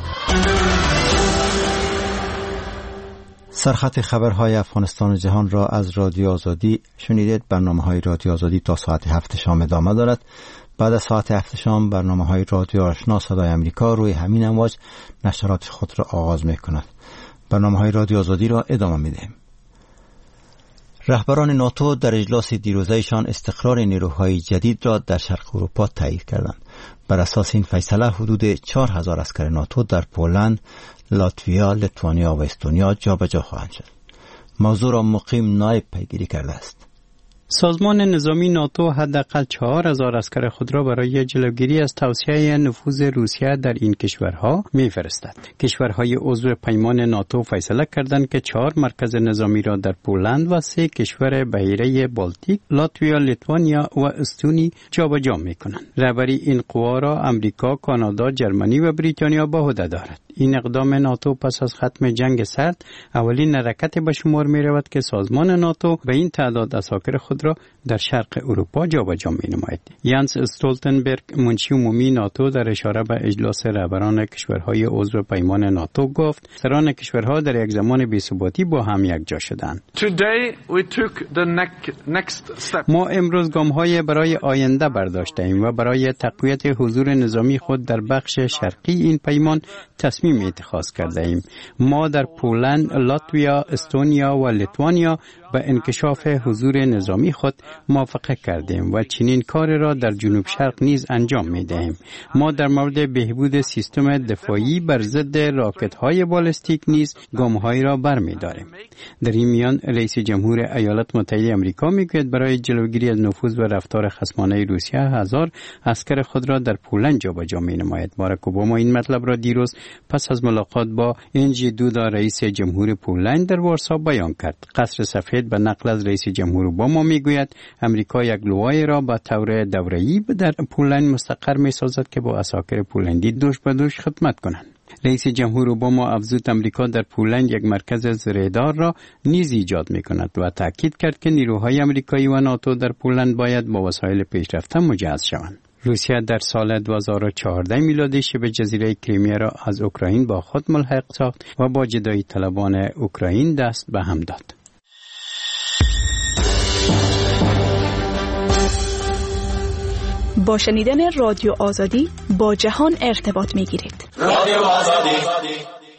سرخط خبرهای افغانستان و جهان را از رادیو آزادی شنیدید. برنامه‌های رادیو آزادی تا ساعت 7 شام ادامه دارد. بعد از ساعت 7 شام برنامه‌های رادیو آشنا صدای امریکا روی همین امواج نشرات خود را آغاز می‌کند. برنامه‌های رادیو آزادی را ادامه می‌دهیم. رهبران ناتو در اجلاس دیروزه‌شان استقرار نیروهای جدید را در شرق اروپا تایید کردند. بر اساس این فیصله حدود 4,000 عسکر ناتو در پولند، لاتویا، لیتوانیا و استونیا جابجا خواهند شد. موضوع را مقیم نایب پیگیری کرده است. سازمان نظامی ناتو حداقل 4,000 عسکر خود را برای جلوگیری از توسعه نفوذ روسیه در این کشورها می‌فرستد. کشورهای عضو پیمان ناتو فیصله کردند که 4 مرکز نظامی را در پولند و 3 کشور بحیره بالتیک، لاتویا، لیتوانیا و استونی جابجا می‌کنند. رهبری این قوا را امریکا، کانادا، جرمنی و بریتانیا به عهده دارد. این اقدام ناتو پس از ختم جنگ سرد اولین حرکت به شمار می رود که سازمان ناتو به این تعداد عساکر خود را در شرق اروپا جابجا می نماید. یانس استولتنبرگ منشی عمومی ناتو در اشاره به اجلاس رهبران کشورهای عضو پیمان ناتو گفت سران کشورها در یک زمان بی‌ثباتی با هم یکجا شدند. ما امروز گام‌های برای آینده برداشتیم و برای تقویت حضور نظامی خود در بخش شرقی این پیمان تصمیم اتخاذ کرده ایم. ما در پولند، لاتویا، استونیا و لیتوانیا به انکشاف حضور نظامی اسلامی خود موافقه کردیم و چنین کار را در جنوب شرق نیز انجام می دهیم. ما در مورد بهبود سیستم دفاعی بر ضد راکت های بالستیک نیز گام‌هایی را برمی‌داریم. در این میان رئیس جمهور ایالات متحده آمریکا میگوید برای جلوگیری از نفوذ و رفتار خصمانه روسیه 1000 عسکر خود را در پولند جابجا می‌نماید. باراک اوباما این مطلب را دیروز پس از ملاقات با انجی دودا رئیس جمهور پولند در وارسا بیان کرد. قصر سفید به نقل از رئیس جمهور اوباما میگوید امریکا یک لوای را به طور دوره‌ای در پولند مستقر می‌سازد که با عساکر پولندی دوش به دوش خدمت کنند. رئیس جمهور اوباما افزود امریکا در پولند یک مرکز زرهدار را نیز ایجاد می‌کند و تاکید کرد که نیروهای امریکایی و ناتو در پولند باید با وسایل پیشرفته مجهز شوند. روسیه در سال 2014 میلادی شبه جزیره کریمیا را از اوکراین با خود ملحق ساخت و با جدایی طلبان اوکراین دست به هم داد. با شنیدن رادیو آزادی با جهان ارتباط می‌گیرید. رادیو آزادی.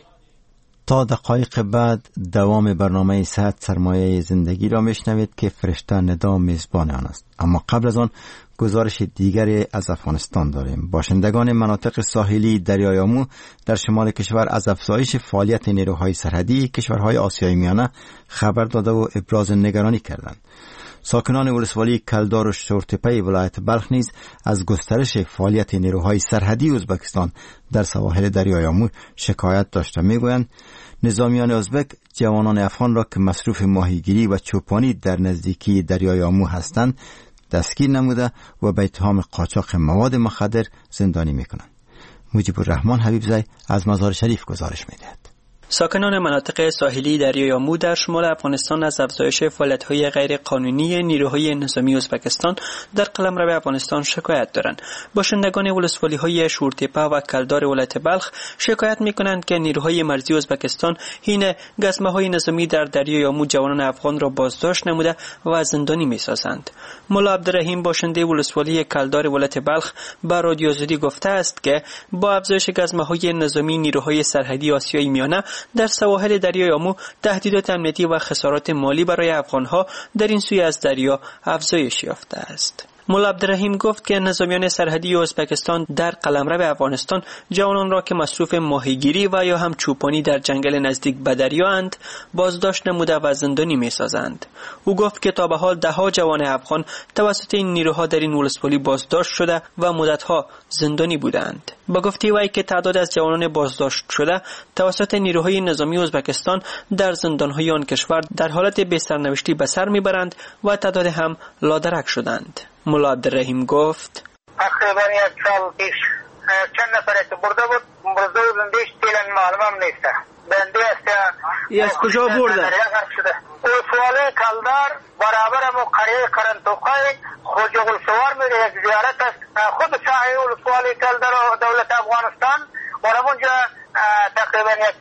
تا دقایق بعد دوام برنامه صحت سرمایه زندگی را میشنوید که فرشته ندا میزبان آن است. اما قبل از آن گزارش دیگری از افغانستان داریم. باشندگان مناطق ساحلی دریای آمو در شمال کشور از افزایش فعالیت نیروهای سرحدی کشورهای آسیای میانه خبر داده و ابراز نگرانی کردند. ساکنان ولسوالی کلدار و شورتپه ولایت بلخ نیز از گسترش فعالیت نیروهای سرحدی ازبکستان در سواحل دریای آمو شکایت داشته. میگویند نظامیان ازبک جوانان افغان را که مصروف ماهیگیری و چوپانی در نزدیکی دریای آمو هستند دستگیر نموده و به اتهام قاچاق مواد مخدر زندانی میکنند. مجیب الرحمن حبیبزی از مزار شریف گزارش میدهد. ساکنان مناطق ساحلی دریای آمو در شمال افغانستان از افزایش فعالیت‌های غیر قانونی نیروهای نظامی ازبکستان در قلمرو افغانستان شکایت دارند. باشندگان ولسوالی‌های شورتپه و کلدار ولایت بلخ شکایت می‌کنند که نیروهای مرزی ازبکستان حین گزمه‌های نظامی در دریای آمو جوانان افغان را بازداشت نموده و زندانی می‌سازند. مولا عبدالرحیم باشنده ولسوالی کلدار ولایت بلخ به رادیو آزادی گفته است که با افزایش گزمه‌های نظامی نیروهای سرحدی آسیای میانه در سواحل دریای آمو تهدیدات امنیتی و خسارات مالی برای افغانها در این سوی از دریا افزایش یافته است. مولا عبدالرحیم گفت که نظامیان سرحدی ازبکستان در قلمرو افغانستان جوانان را که مصروف ماهیگیری و یا هم چوپانی در جنگل نزدیک به دریا اند بازداشت نموده و زندانی می‌سازند. او گفت که تا به حال ده‌ها جوان افغان توسط این نیروها در این ولسوالی بازداشت شده و مدت‌ها زندانی بودند. با گفته وی که تعداد از جوانان بازداشت شده توسط نیروهای نظامی ازبکستان در زندان‌های آن کشور در حالت بی‌سرنوشتی به سر می‌برند و تعداد هم لادرک شدند. مولا عبدالرحیم گفت تقریبا یک سال پیش چند نفره که برده بودن دیش تیلن معلومم نیسته بنده است از کجا برده؟ ولسوالی کلدار برابر مو قریه کرنتوقای خروج ولسوار میره یک زیارت است خود ساحه ولسوالی کلدار و دولت افغانستان ورمونجا تقریبا یک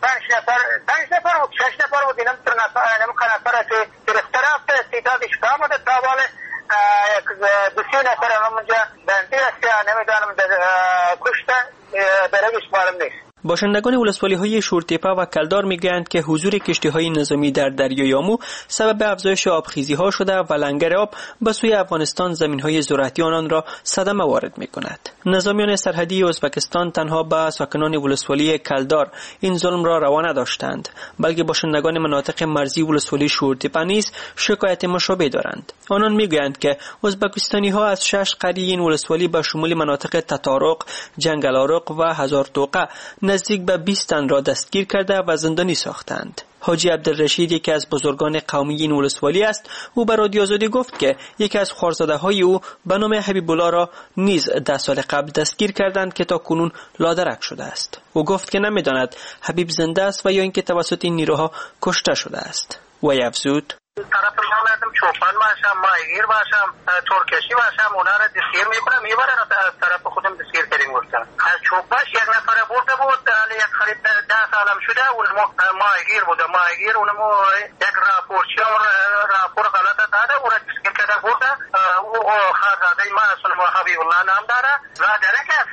5 نفر بود 6 نفر بود نمکه نفره که گرفته رفته استعدادش کامده تاباله یک 2 نفر همونجا بنده است نمیدانم کشته برگش معلوم نیست. باشندگان ولسوالی‌های شورتپه و کلدار میگویند که حضور کشتی‌های نظامی در دریای آمو سبب افزایش آبخیزی‌ها شده و لنگر آب به سوی افغانستان زمین‌های زراعتی آنان را صدمه وارد می‌کند. نظامیان سرحدی ازبکستان تنها به ساکنان ولسوالی کلدار این ظلم را روا نداشتند، بلکه باشندگان مناطق مرزی ولسوالی شورتپه نیز شکایت مشابه دارند. آنان میگویند که ازبکستانی‌ها از 6 قریه این ولسوالی به شمول مناطق تتارق، جنگلارق و هزارتوقه نزدیک به 20 تن را دستگیر کرده و زندانی ساختند. حاجی عبدالرشید یکی از بزرگان قومی این ولسوالی است. او به رادیو آزادی گفت که یکی از خوارزاده‌های او به نام حبیب الله را نیز 10 سال قبل دستگیر کردند که تا کنون لادرک شده است. او گفت که نمی‌داند حبیب زنده است و یا اینکه توسط این نیروها کشته شده است. و افزود طرف مالتم چوپان باشم ماهیگیر باشم ترکشی باشم اونا را دستگیر میکنم میبرن از طرف خودم دستگیر کردیم گفتن از چوپاش یک نفر برده بود یک خرید 10 سالم شده اونمو ماهیگیر بوده ماهیگیر اونمو یک راپورچی راپور غلط داده اون را دستگیر کرده برده او خارزاده ما اسمه حبیب الله نام داره را درک است.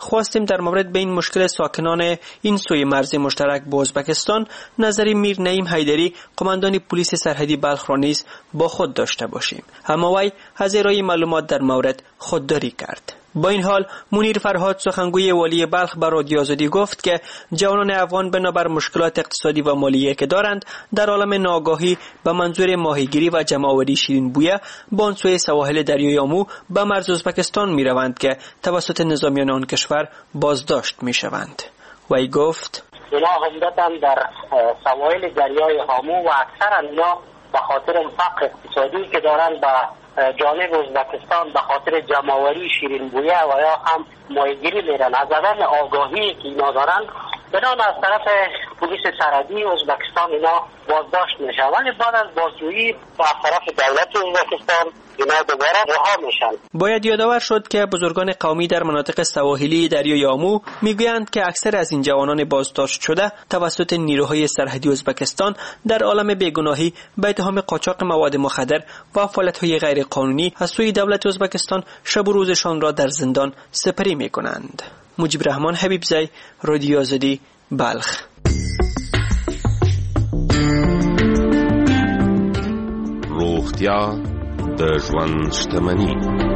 خواستیم در مورد به این مشکل ساکنان این سوی مرز مشترک با ازبکستان نظری میر نعیم حیدری قماندان پلیس سرحدی بلخ را نیز با خود داشته باشیم، اما وی از ارائه معلومات در مورد خودداری کرد. با این حال منیر فرهاد سخنگوی والی بلخ به رادیو آزادی گفت که جوانان افغان بنابر مشکلات اقتصادی و مالیه که دارند در عالم ناآگاهی به منظور ماهیگیری و جمع‌آوری شیرین بویه به آن سوی سواحل دریای آمو به مرز ازبکستان می روند که توسط نظامیان آن کشور بازداشت می شوند. وی گفت اینا عمدتاً در سواحل دریای آمو و اکثر اینا به خاطر فقر اقتصادی که دارند به جانب ازبکستان به خاطر جمع‌آوری شیرین بویه و یا هم ماهیگیری میرن. از عدم آگاهی که اینا دارن بنان از طرف پلیس سرحدی ازبکستان اینا بازداشت میشن، ولی بعد از بازجویی از طرف دولت ازبکستان اینا دوباره رها میشن. باید یادآور شد که بزرگان قومی در مناطق سواحلی دریای آمو میگویند که اکثر از این جوانان بازداشت شده توسط نیروهای سرحدی ازبکستان در عالم بیگناهی به اتهام قاچاق مواد مخدر و فعالیت‌های غیر قانونی از سوی دولت ازبکستان شب و روزشان را در زندان سپری میکنند. مجیب رحمان حبیبزی، رادیو آزادی، بلخ. روغتیا د ژوند شتمني.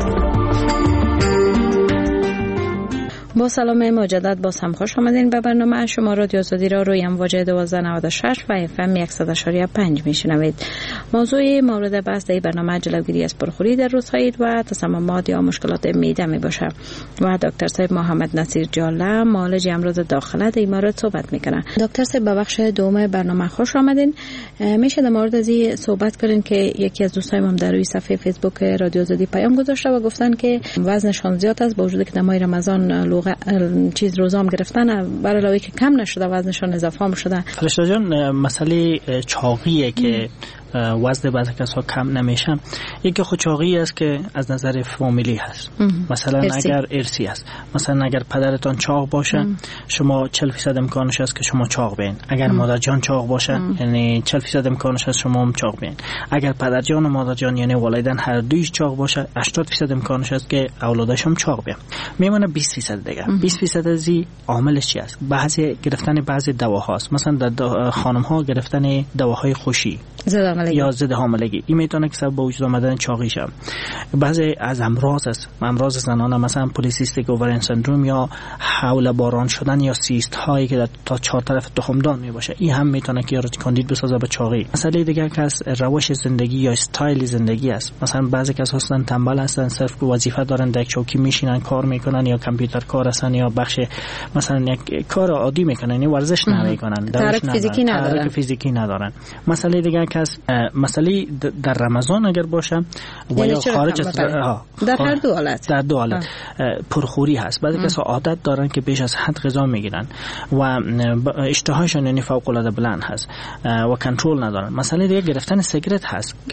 با سلام مجدد باز هم خوش آمدین به برنامه شما رادیو آزادی را روی امواج 1296 و FM 100.5 میشنوید. موضوع مورد بحث در برنامه جلوگیری از پرخوری در روزهای و تصممات یا مشکلات معده می باشه و دکتر صاحب محمد نصیر جاله معالج امراض داخله در این مورد صحبت میکنه. دکتر صاحب به بخش دوم برنامه خوش آمدین. میشه در مورد از این صحبت کنین که یکی از دوستایم هم در روی صفحه فیسبوک رادیو آزادی پیام گذاشته و گفتن که وزنشان زیاد است با وجودی که در ماه رمضان چیز روزام گرفتن، برای علاوه که کم نشده وزنشان اضافه هم شده. فرشته جان، مسئله چاقیه که وزن بعضی کسا کم نمیشه. یکی خود چاقی است که از نظر فامیلی هست، مثلا اگر ارثی است، مثلا اگر پدرتان چاق باشه شما 40% امکانش است که شما چاق بین. اگر مادر جان چاق باشه یعنی 40% امکانش است شما هم چاق بین. اگر پدر جان و مادر جان یعنی والدین هر دویش چاق باشه 80% امکانش است که اولادش هم چاق بین. میمونه 20% دیگه. 20% از این عاملش چی است؟ بعضی گرفتن بعضی دواهاست، مثلا در خانم ها گرفتن دواهای خوشی یا ضد حاملگی، این میتونه که سبب به وجود آمدن چاقی شه. بعضی از امراض است، امراض زنانه مثلا پلیسیستیک اوورین سندروم یا حول باران شدن یا سیست هایی که تا 4 طرف تخمدان می باشه، این هم میتونه که یارو کاندید بسازه به چاقی. مسئله دیگه که از روش زندگی یا استایل زندگی است، مثلا بعضی کسا هستن تنبل هستن، صرف وظیفه دارن در چوکی میشینن کار میکنن یا کامپیوتر کار هستن یا بخش مثلا یک کار عادی میکنن، یعنی ورزش نمیکنن، تحرک فیزیکی ندارن. مسئله دیگه که از مسئله در رمضان اگر باشه و یا خارج از در هر دو حالت پرخوری هست. بعضی کسا عادت دارن که بیش از حد غذا میگیرن و اشتهاشون یعنی فوق العاده بلند هست و کنترل ندارن. مسئله دیگه گرفتن سیگرت هست که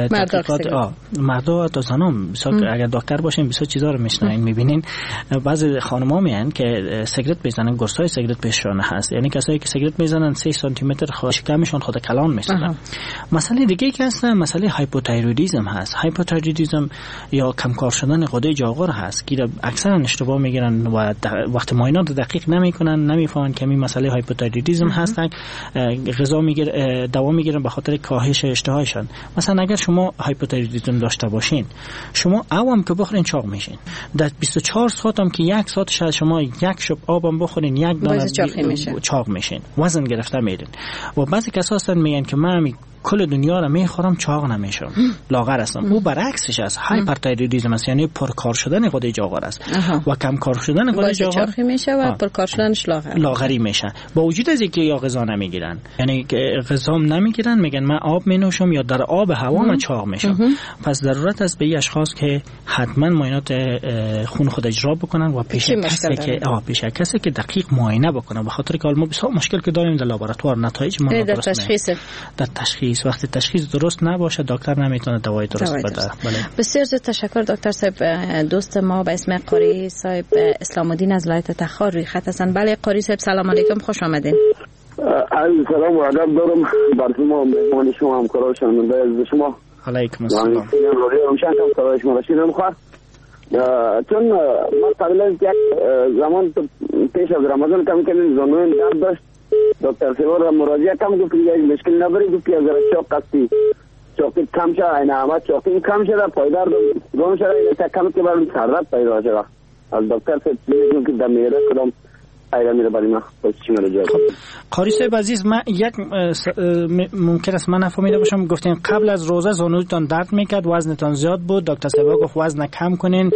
مردا تا زنان اگر دکتر باشین بسیار چیزا رو میشنین میبینین. بعضی خانم‌ها میان که سیگرت بزنن، قرصای سیگرت پیششون هست، یعنی کسایی که سیگرت میزنن 3 سانتی متر شکمشون خود کلان میشن. مسئله دیگه که هست مسئله هایپوتایرویدیسم هست. هایپوتایرویدیسم یا کمکار شدن غده جاغور هست که اکثرا اشتباه میگیرن و وقت معاینات دقیق نمیکنن، نمیفهمن که این مسئله هایپوتایرویدیسم هست. غذا میگیرن، دوا میگیرن به خاطر کاهش اشتهایشون. مثلا اگر شما هایپوتایرویدیسم داشته باشین، شما اوام که بخورین چاق میشین. در 24 ساعت هم که 1 ساعت شاید شما 1 شب آبم بخورین 1 دانه چاق میشین، وزن گرفته میرین. و بعضی کسا هستن میگن که من کل دنیا را میخورم چاق نمیشم، لاغر هستم. او برعکسش است، هایپرتایرویدیسم است، یعنی پرکار شدن غده جاغور است و کم کار شدن غده جاغور میشه و پرکار شدنش لاغری میشه. با وجود از اینکه یا غذا نمیگیرن، یعنی غذا نمیگیرن، میگن من آب مینوشم یا در آب هوا من چاق میشم. پس ضرورت است به این اشخاص که حتما معاینات خون خود اجرا بکنن و پیش کسی که دقیق معاینه بکنن، به خاطر که ما بسیار مشکل که داریم در لابراتوار نتایج ما در تشخیص وقتی تشخیص درست نباشه دکتر نمیتونه دوای درست بده. بسیار زیاد تشکر دکتر صاحب. دوست ما به اسم قاری صاحب اسلام الدین از ولایت تخار روی خط هستن. بله قاری صاحب سلام علیکم، خوش آمدین. علیکم سلام و ادب دارم بر شما مهمان شما همکارا شنونده از شما. علیکم السلام. روشن کم صدای شما رسید نمیخواد. چون ما قبل از یک زمان پیش از رمضان کم کردیم زانویم درد داشت، دکتر سیوار را مراجعه کم گفت یک مشکل نبری، گفت که اگر چاق قصدی چاقی کم شد این احمد چاقی کم شد پایدار گم شد این کم که برای سردرد پیدا شد. از دکتر سیوار که در میره کدام ایرا میره برای ما چی مراجعه کنم. قاری صاحب عزیز، من یک ممکن است من نفهمیده باشم، گفتین قبل از روزه زانوتان درد میکرد، وزنتان زیاد بود، دکتر صاحب گفت وزن کم کنین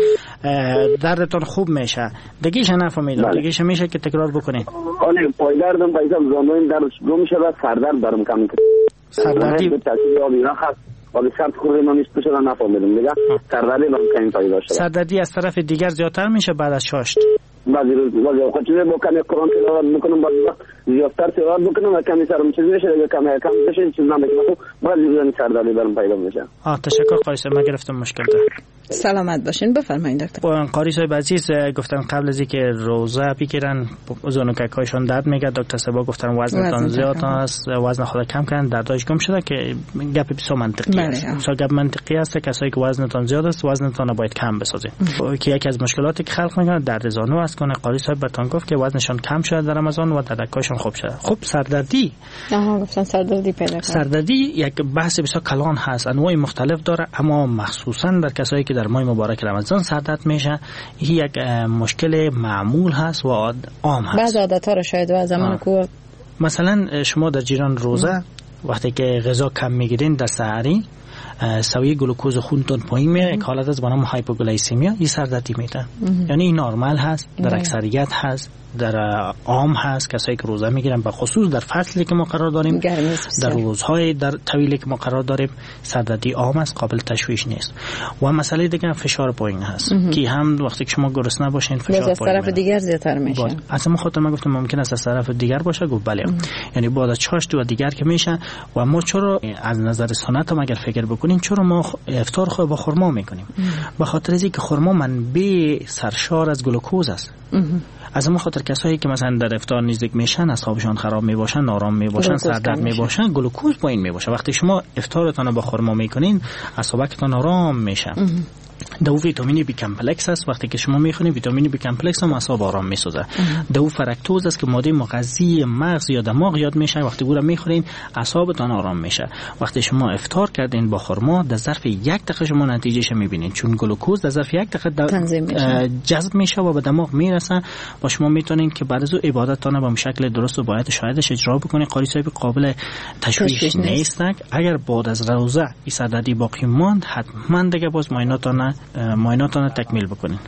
دردتان خوب میشه. دیگه‌ش نفهمیدم، دیگه‌ش میشه که تکرار بکنین. آره پایداردم پیدا زانویم درد گم شد، سردرد برام کم کرد. سردردی تاثیر آبی نخست ولی سرد خوردم من نیست شدم نفهمیدم دیگه. سردردی من کمی پیدا شد. سردردی از طرف دیگر زیادتر میشه بعد از شاشت. بعضی اوقات چیزی با کمی قرآن تلاوت میکنم، بعضی وقت زیادتر تلاوت میکنم و کمی سرم چیزی میشه دیگه کم بشه چیز نمیکنم، بعضی وقت سردردی برام پیدا میشه. تشکر قاری صاحب، من گرفتم مشکل دارم. سلامت باشین، بفرمایید دکتر. قاری صاحب عزیز گفتن قبل از اینکه روزه بگیرن زانوکک‌هاشون درد میگه، دکتر صاحب گفتن وزنتان زیاد است، وزن خود کم کردن درداش گم شده که گپ بسیار منطقی است. گپ منطقی است، کسایی که وزنتان زیاد است وزنتان باید کم بسازید. که یکی از مشکلاتی که خلق میکنه درد زانو است. کنه قاری صاحب براتون گفت که وزنشان کم شده در رمضان و دردکاشون خوب شده. خب سردردی گفتن سردردی پیدا کرد. سردردی یک بحث بسیار کلان هست، انواع مختلف داره، اما مخصوصا در کسایی که در ماه مبارک رمضان سردرد میشه این یک مشکل معمول هست و عام هست. بعض عادت‌ها رو شاید از زمان کو مثلا شما در جریان روزه وقتی که غذا کم میگیرین در سحری سویه گلوکوز خونتون پایین میره، یک حالت از به نام هایپوگلایسمیا، این سردردی میده. یعنی این نرمال هست، در اکثریت هست، در عام هست. کسایی که روزه میگیرن به خصوص در فصلی که ما قرار داریم، در روزهای در طویلی که ما قرار داریم، سردردی عام است، قابل تشویش نیست. و مسئله دیگه فشار پایین هست که هم وقتی که شما گرسنه باشین فشار پایین از طرف دیگر زیادتر میشه. اصلا خاطر من گفتم ممکن است از طرف دیگر باشه، گفت بله. یعنی بعد از چاشت و دیگر که میشه و ما چرا از نظر سنت هم اگر فکر بکنیم چرا ما افطار خود با خرما میکنیم؟ به خاطر اینکه خرما منبع سرشار از گلوکوز است. از اون خاطر کسایی که مثلا در افطار نزدیک میشن اعصابشون خراب میباشن، نارام میباشن، سردرد میباشن، گلوکوز پایین میباشه. وقتی شما افطارتون رو با خرما میکنین اعصابتون آرام میشه. دو ویتامین بی کمپلکس است، وقتی که شما میخورید ویتامین بی کمپلکس هم اعصاب آرام میسازه. دو فرکتوز است که ماده مغذی مغز یا دماغ یاد میشه، وقتی او را میخورین اعصابتون آرام میشه. وقتی شما افطار کردین با خرما در ظرف 1 دقیقه شما نتیجهش میبینین، چون گلوکوز در ظرف 1 دقیقه جذب میشه و به دماغ میرسه و شما میتونین که بعد از او عبادتتون به شکل درست و باید شایدش اجرا بکنین. قاری صاحب قابل تشویش نیست. اگر بعد از روزه این سردردی باقی ماند حتما دیگه باز معایناتان تکمیل بکنین.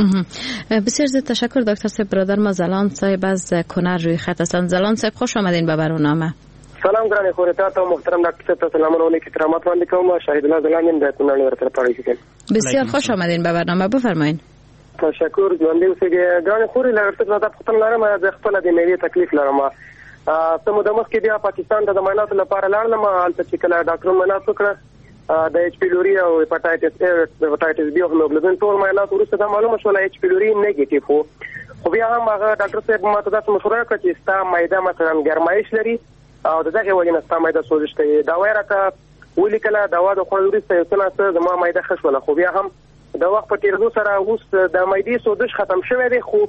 بسیار زیاد تشکر دکتر صاحب. برادر ما زلان صاحب از کنر روی خط هستند. زلان صاحب خوش آمدین به برنامه. سلام گرانی خورتا و محترم دکتر صاحب، سلام علیکم کرامات وندی کوم. شاهد الله زلان در کنر ورتر پاریس. بسیار خوش آمدین به برنامه، بفرمایید. تشکر ژوندې اوسئ. ګرانې خوري لرته زړه پختن لرم د خپل د میوې تکلیف لرم. ته مو د مخکې بیا پاکستان ته د معایناتو لپاره لاړم، هلته چې کله ډاکټر معاینات وکړه د ایچ پیلوري او هپاتایټس بی او هیموګلوبین ټول معاینات وروسته دا معلومه شوه ایچ پیلوري نیگیټیو وو. خو بیا هم هغه ډاکټر صاحب ماته داسې مشوره وکړه چې ستا معده مثلا ګرمایش لري او د دغې وجې نه ستا معده سوزش کوي. دوا یې راته ولیکله، دوا د خوړلو وروسته یو څه ناڅه زما معده ښه شوله، خو بیا هم د وخت په تېرېدو سره اوس د معدې سوزش ختم شوی دی، خو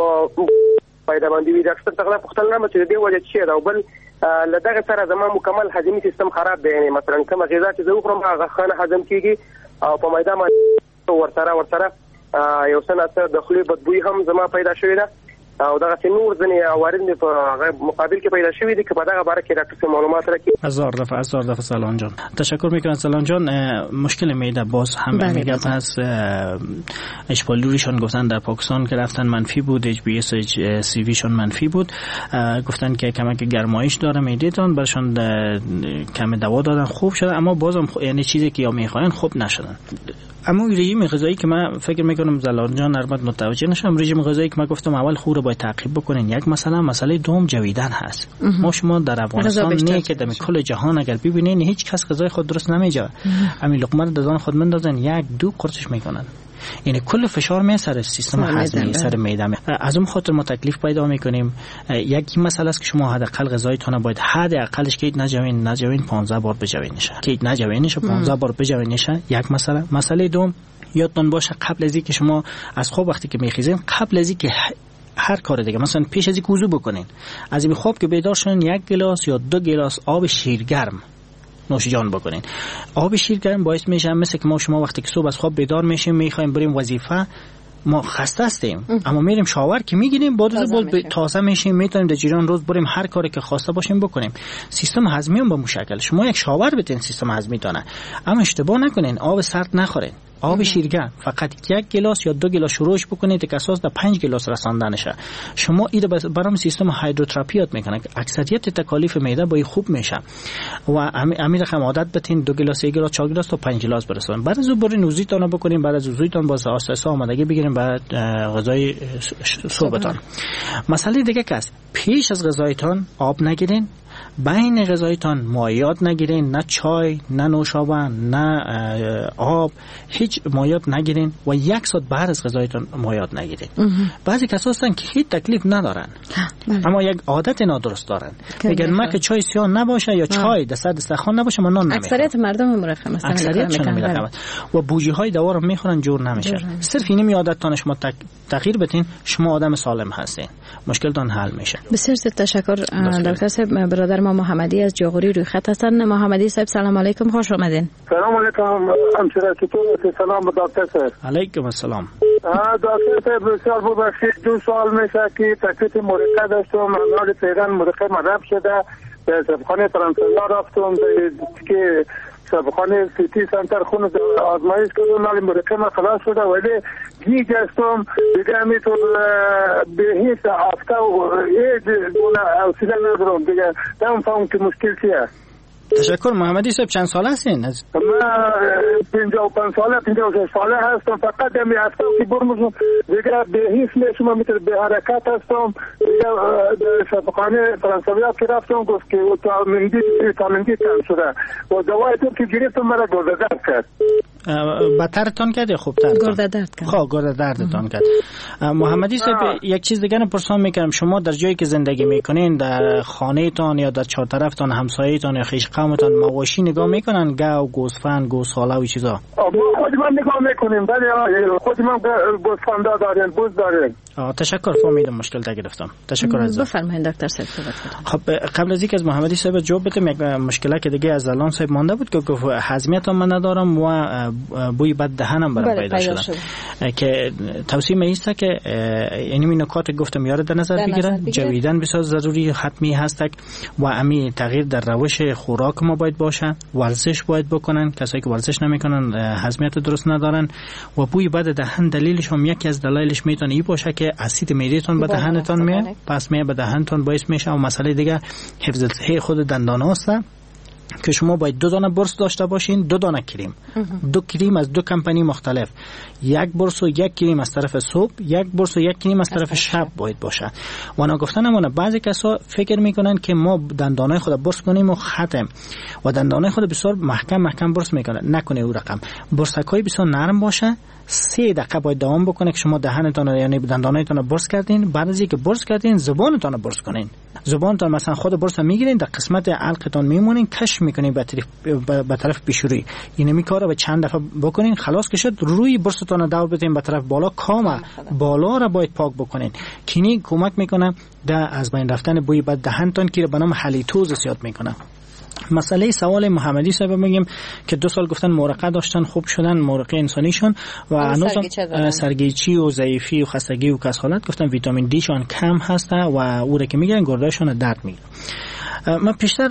پیدا باندې وي. ډاکټر ته پوښتنه لرم چې د دې وجه څه ده، او بل له دغه سره زما مکمل هضمي سیستم خراب دی. یعنې مثلا کومه غذا چې زه وخورم هغه ښه نه هضم کېږي او په معده باندې ورسره یو څه ناڅه د خولې بدبوی هم زما پیدا شوې ده او دغه نور ځنې عوارض په مقابل کې پیدا شوي دي که په دغه باره کې ډاکټر صاحب معلومات راکړي. هزار دفعه سلام جان، تشکر میکنم سلام جان. مشکل معده باز هم میگم هست. اچ پایلوریشون گفتن در پاکستان که رفتن منفی بود، اچ بی اس سی وی شون منفی بود، گفتن که کمک گرمایش داره معده‌تون، برشون کم دوا دادن خوب شده، اما بازم یعنی چیزی که یا میخواین خوب نشدن. اما رژیم غذایی که من فکر میکنم زلال جان البته متوجه نشم، رژیم غذایی که من گفتم اول خوب رو باید تعقیب بکنین. یک مسئله دوم جویدن هست. ما شما در افغانستان نه که در کل جهان اگر ببینین هیچ کس غذای خود درست نمیجه، همین لقمه رو دادن خود مندازن 1-2 قرصش میکنن. یعنی کل فشار می سر سیستم هضمی، سر معده. از اون خاطر ما تکلیف پیدا میکنیم. یکی مسئله است که شما حداقل غذایتون باید حداقلش که نجوین 15 بار بجوینشه، که نجوینش 15 بار بجوینشه. یک مسئله دوم یادتون باشه قبل از اینکه شما از خواب وقتی که میخیزین، قبل از اینکه هر کار دیگه، مثلا پیش از اینکه وضو بکنین، از این خواب که بیدار شدین 1 گلاس یا 2 گلاس آب شیرگرم نوش جان بکنین. آب شیرگرم باعث میشه مثل که ما شما وقتی که صبح از خواب بیدار میشیم میخوایم بریم وظیفه، ما خسته هستیم اما میریم شاور که میگیریم بعد تازه میشیم، میتونیم در جریان روز بریم هر کاری که خواسته باشیم بکنیم. سیستم هضمی هم به مشکل. شما یک شاور بدین سیستم هضمی دانه، اما اشتباه نکنین آب سرد نخورین. آب شیرگرم فقط 1 گلاس یا 2 گلاس شروعش بکنید که اساس در 5 گلاس رساندن شه. شما ایده برام سیستم هایدروتراپی یاد میکنه که اکثریت تکالیف معده با خوب میشه و امیر رقم عادت بتین 2 گلاس 1 گلاس 4 گلاس تا 5 گلاس برسونید. بعد از اون برین وضویتون بکنین، بعد از وضویتون باز آساسا آمادگی بگیرین بعد غذای صبحتون. مسئله دیگه که است پیش از غذایتون آب نگیرین، بین غذایتان مایعات نگیرین، نه چای نه نوشابه نه آب، هیچ مایعات نگیرین و 1 ساعت بعد از غذایتان مایعات نگیرین. بعضی کسا هستن که هیچ تکلیف ندارن اما یک عادت نادرست دارن، میگن ما که چای سیاه نباشه یا چای دسترخوان نباشه من نان نمیخورم. اکثریت مردم مرخم هستن، اکثریتشون میرخم و بوجی های دوا رو میخورن جور نمیشه. صرف اینم عادتتان شما تغییر بدین، شما آدم سالم هستین، مشکلتان حل میشه. بسیار تشکر دکتر صاحب. برادر ما محمدی از جاغوری روی خط هستن. محمدی صاحب سلام علیکم، خوش آمدین. سلام علیکم همسر چطور؟ سلام به دکتر صاحب. علیکم السلام. دکتر صاحب بسیار ببخشید 2 سال میشه که تکلیف مرقه داشتم، عمل پیران مرقه مرب شده، به سبخانه ترانسفر رفتم که سبخانه سیتی سنتر خون آزمایش کردم، ولی مرقه ما خلاص شده ولی گیج هستم دیگه، میتون به هیچ هفته و هیچ گونه حوصله ندارم دیگه، نمیفهمم که مشکل چیه. تشکر. محمدی صاحب چند ساله هستین؟ من 55 ساله 56 ساله هستم، فقط می هفته که برمزم دیگه به هیچ نشما میتونه به حرکت هستم دیگه. شفاخانه فرانسویات که رفتم گفت که ویتامین دی کم شده و دوای تو که گرفتم مرا گرده درد کرد. بدترتان کرد یا خوبتر؟ گرده درد کرد. خب گرده دردتان کرد. محمدی صاحب یک چیز دیگه پرسان میکنم، شما در جایی که زندگی میکنین در خانه‌تان یا در چهارطرفتان همسایه‌تان یا خویش قومتان مواشی نگاه میکنن؟ گاو، گوسفند، گوساله و چیزا؟ خود من نگاه میکنیم، ولی خود من گوسفند داریم، بوز داریم. تشکر. فهمیدم، مشکل تا گرفتم. تشکر از بفرمایید دکتر صاحب صحبت کنید. خب قبل از اینکه از محمدی صاحب جواب بدم، یک مشکلی که دیگه از الان صاحب مونده بود که گفت هضمیتم من ندارم و بوی بد دهنم برام پیدا شده که توصیه میسته که یعنی این نکات گفتم یاد در نظر بگیرن. جویدن بسیار ضروری حتمی هست و امی تغییر در روش خوراک ما باید باشه، ورزش باید بکنن، کسایی که ورزش نمیکنن هضمیت درست ندارن و بوی بد دهن دلیلش هم یکی از دلایلش میتونه این باشه که اسید معدهتون به دهنتون میاد، پس میاد به دهنتون باعث میشه. و مسئله دیگه حفظ صحت خود دندان هاست که شما باید 2 دانه برس داشته باشین، 2 دانه کریم، 2 کریم از 2 کمپانی مختلف، 1 برس و 1 کریم از طرف صبح، 1 برس و 1 کریم از طرف شب باید باشه. و انا گفتنمونه بعضی کسا فکر میکنن که ما دندانای خود برس کنیم و ختم و دندانای خود بسیار محکم برس میکنن. نکنه او رقم. برسکای بسیار نرم باشه، 3 دقیقه باید دوام بکنه که شما دهنتون یعنی دندانایتون برس کردین. بعد از اینکه برس کردین زبانتون برس کنین. زبانتون مثلا خود برس میگیرین در قسمت حلقتون میمونین، کش میکنین به طرف پیشروی. یعنی می کارو به چند دفعه بکنین، خلاص که شد روی برستون دور بدین به طرف بالا، کامه بالا را باید پاک بکنین. کینی کمک میکنه در از بین رفتن بوی بد دهنتون که به نام هالیتوز زیاد میکنه. مسئله سوال محمدی صاحب میگیم که 2 سال گفتن مرقه داشتن، خوب شدن مرقه انسانیشون و هنوز سرگیچی و ضعیفی و خستگی و کسالت گفتن ویتامین دی شون کم هسته و او را که میگیرن گردهشون درد میگیره. من پیشتر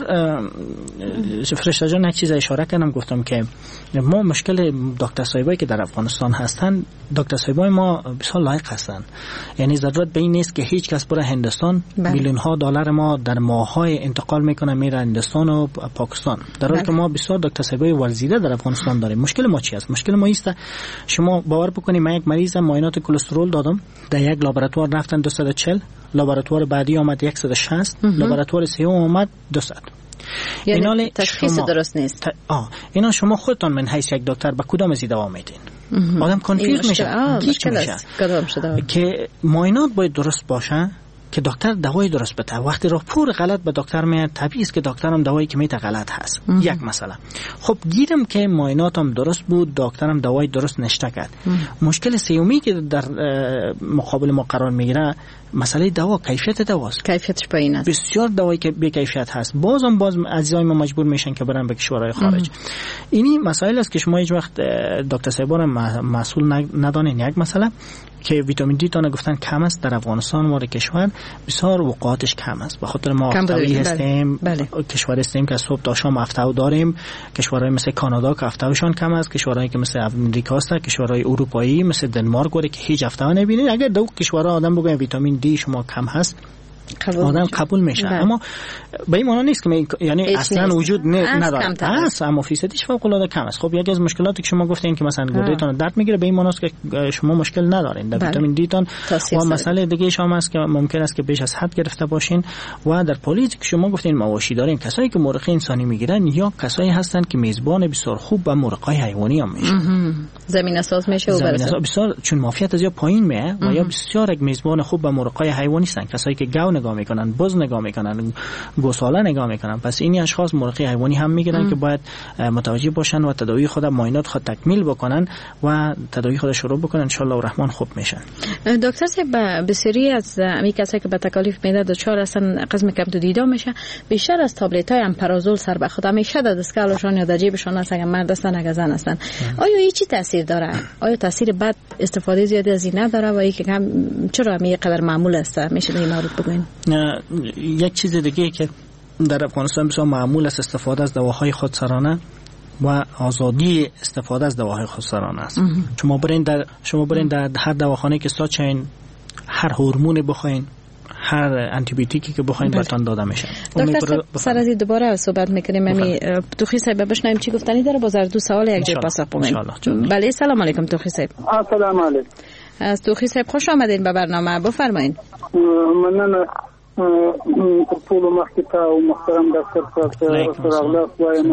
فرشته جان یک چیز اشاره کردم، گفتم که ما مشکل دکتر صاحبایی که در افغانستان هستن، دکتر صاحبای ما بسیار لایق هستن. یعنی ضرورت به این نیست که هیچ کس بره هندوستان. میلیون ها دلار ما در ماه‌های انتقال میکنه میره هندوستان و پاکستان، در حالی که ما بسیار دکتر صاحبای ورزیده در افغانستان داریم. مشکل ما چی است؟ مشکل ما است شما باور بکنید من یک مریض معاینات کلسترول دادم، در یک لابراتوار رفتن 240، لابراتوار بعدی آمد 160، لابراتوار سوم آمد 200. یعنی تشخیص درست نیست. اینا شما خودتون من حیث یک دکتر به کدام از دوا میدین؟ آدم کانفیوز میشه. کدام شده که معاینات باید درست باشه که دکتر دوای درست بده. وقتی راپور غلط به دکتر میاد، طبیعی است که دکترم دوایی که میده غلط هست. یک مسئله. خب گیرم که معایناتم درست بود، دکترم دوای درست نشته کرد. مشکل سومی که در مقابل ما قرار میگیره مسئله دوا، کیفیت دواست. کیفیتش پایین است. بسیار دوایی که بی کیفیت هست. باز عزیزای ما مجبور میشن که برن به کشورهای خارج. اینی مسائل است که شما هیچ وقت دکتر صاحبان مسئول ندانین. یک مسئله که ویتامین دی تان گفتن کم است در افغانستان ما کشور، بسیار وقعاتش کم است. به خاطر ما افتاوی هستیم. کشور هستیم که صبح تا شام افتاو داریم. کشورهای مثل کانادا که افتاوشان کم است، کشورهایی که مثل امریکا است، کشورهای اروپایی مثل دنمارک وره که هیچ افتاو نمیبینید. اگر دو کشورها آدم بگه ویتامین دی شما کم هست، آدم قبول میشه. اما به این معنی نیست که یعنی اصلا وجود نداره. است اما فیصدیش فوق العاده کم است. خب یکی از مشکلاتی که شما گفتین که مثلا گردهتون درد میگیره، به این معنی است که شما مشکل ندارین در ویتامین دی تون. و مسئله دیگه شما است که ممکن است که بیش از حد گرفته باشین. و در پلیس که شما گفتین مواشی دارین، کسایی که مرغ انسانی میگیرن یا کسایی هستن که میزبان بسیار خوب و مرغای حیوانی هم میشن. زمینه ساز میشه و بسیار چون مافیات از یا پایین میه و یا بسیار یک میزبان خوب و مرغای حیوانی هستن، کسایی که گاو نگاه میکنن، بز نگاه میکنن، گوساله نگاه میکنن. پس این اشخاص مرغ حیوانی هم میگیرن که باید متوجه باشن و تداوی خود، معاینات خود تکمیل بکنن و تداوی خود شروع بکنن. ان شاء الله الرحمن خوب میشن. دکتر صاحب، بسیاری از امی کسایی که به تکالیف میده دچار هستن قسم کم تو دیده میشه، بیشتر از تابلت های امپرازول سر به خود همیشه در دستگاهشان یا در جیبشان هست، اگر مرد هستن اگر زن هستن. آیا این چی تاثیر داره؟ آیا تاثیر بد استفاده زیادی از این نداره و اینکه چرا می قدر معمول است؟ میشه این مورد بگوین؟ یک چیز دیگه که در افغانستان بسیار معمول است استفاده از دواهای خودسرانه و آزادی استفاده از دواهای خودسرانه است. شما برین در هر دواخانه که ساچین، هر هورمونی بخواین، هر آنتی بیوتیکی که بخواین براتون داده میشه. دکتر سر از دوباره صحبت میکنیم. توخی صاحب بشنویم چی گفتنی داره، باز دو سوال یک جای پاسخ بدیم. بله سلام علیکم توخی صاحب. سلام علیکم. از توخی صاحب خوش آمدین به برنامه، بفرمایید. مننه طول مخکې او محترم ډاکټر صاحب سره وایم.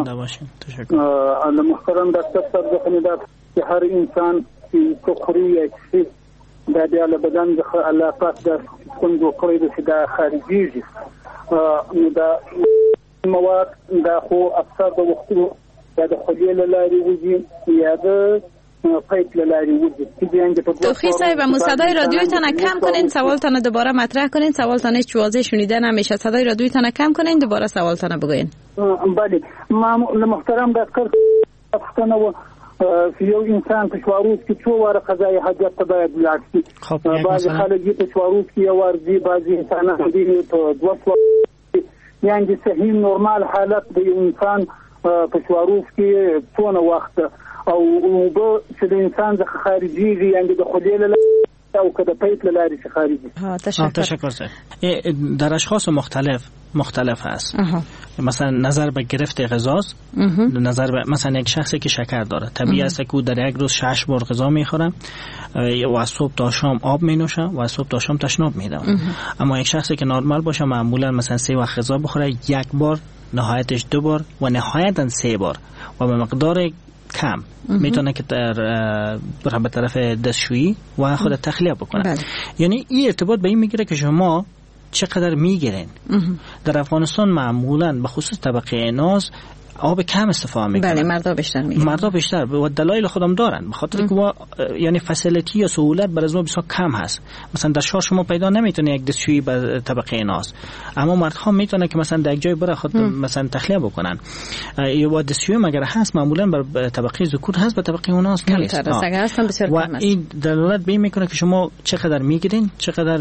محترم ډاکټر صاحب د خندات چې هر انسان چې خوري یا چې د دې له بدن د الله پاک د کوم جوړې د سیده خارجيږي نو دا مواد دا خو اکثر د وختونو د خلیل لاري وځي یا د پایپ لاری وجود. توخی صاحب صدای رادیویتان کم کنین، سوالتان دوباره مطرح کنین. سوالتان هیچ واضح شنیده نمیشه. صدای رادیویتان کم کنین، دوباره سوالتان بگوین. بله محترم دکتر پښتنه و یو انسان په شواروز کې څو واره قضایي حاجت ته باید لاړ شي. بعضې خلک یې په شواروز کې یو وار ځي، بعضې انسانان دي په دوه سوال. یعنې صحیح نورمال حالت د یو انسان په شواروز کې څونه وخت او به چې د انسان څخه خارجيږي، یعنې د خلیل او که د پیپ لارې څخه خارجي. تشکر سر. در اشخاص مختلف هست. مثلا نظر به گرفت غذاست، نظر به مثلا یک شخصی که شکر داره، طبیعی است که در یک روز 6 بار غذا میخوره و از صبح تا شام آب مینوشه و از صبح تا شام تشناب میده. اما یک شخصی که نرمال باشه معمولا مثلا 3 وقت غذا بخوره، 1 بار، نهایتش 2 بار و نهایتا 3 بار و به مقدار کم میتونه که به طرف دستشویی و خود تخلیه بکنه. یعنی این ارتباط به این میگیره که شما چقدر میگیرین. در افغانستان معمولا به خصوص طبقه ناز آب کم استفاده میکنن. بله مردا بیشتر و دلایل خودم دارن، به خاطر که یعنی فسیلیتی یا سهولت برای ما بسیار کم هست. مثلا در شهر شما پیدا نمیتونه یک دستشویی به طبقه ناز، اما مردها میتونه که مثلا در یک جای بره خود مثلا تخلیه بکنن. یا دستشویی مگر هست معمولا بر طبقه ذکور هست، به طبقه اوناس نیست. و این دلالت به این میکنه که شما چقدر میگیرین، چقدر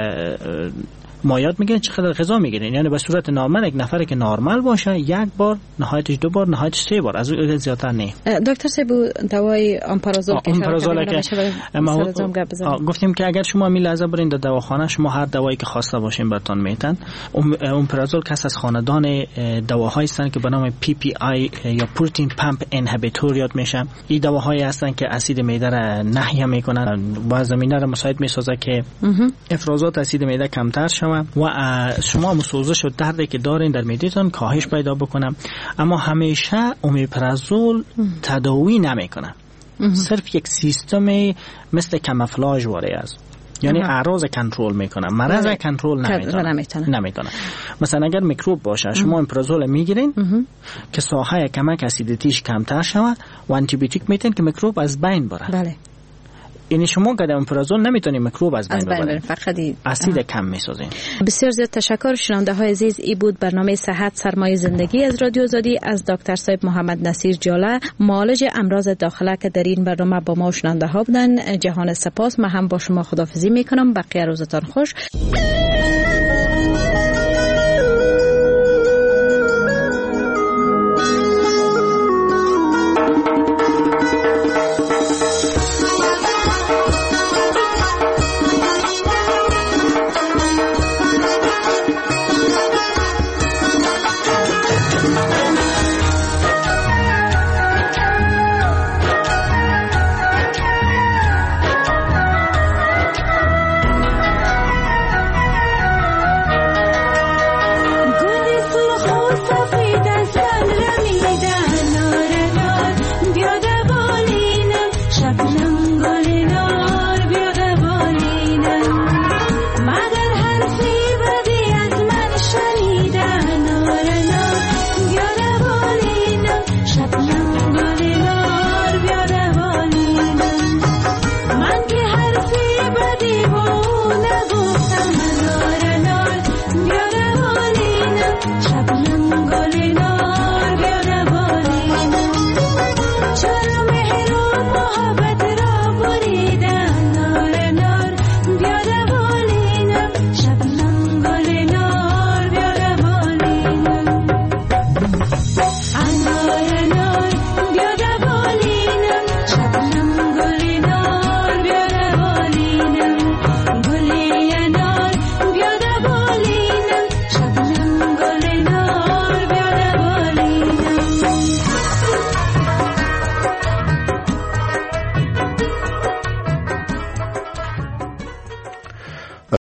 مایات میگیرین، چقدر غذا میگیرین. یعنی به صورت نرمال یک نفر که نرمال باشه 1 بار، نهایتش 2 بار، نهایتش 3 بار، از اون زیادتر نه. دکتر صاحب دوای امپرازول که گفتیم که اگر شما می لحظه برین در دواخانه، شما هر دوایی که خواسته باشین براتون میتن. امپرازول کس از خاندان دواهایی هستن که به نام PPI یا پروتئین پمپ اینهیبیتور یاد میشه. این دواهایی هستن که اسید معده را نحیه میکنن و زمینه را مساعد میسازه که افرازات اسید معده کمتر شود و شما سوزش و دردی که دارین در معدهتون کاهش پیدا بکنه. اما همیشه اومیپرازول تداوی نمیکنه. صرف یک سیستم مثل کامافلاژ واره است، یعنی اعراض کنترل میکنه، مرض کنترل نمیتونه. مثلا اگر میکروب باشه شما امپرازول میگیرین که ساحه کمک اسیدیتیش کمتر شود و آنتی بیوتیک میتین که میکروب از بین بره. بله. یعنی شما که امپرازول نمیتونی میکروب از بین ببرین، فقط اسید کم میسازین. بسیار زیاد تشکر. شنونده های عزیز، ای بود برنامه صحت سرمایه زندگی از رادیو آزادی از دکتر صاحب محمد نصیر جاله، معالج امراض داخله که در این برنامه با ما شنونده ها بودن. جهان سپاس. من هم با شما خداحافظی میکنم. بقیه روزتان خوش.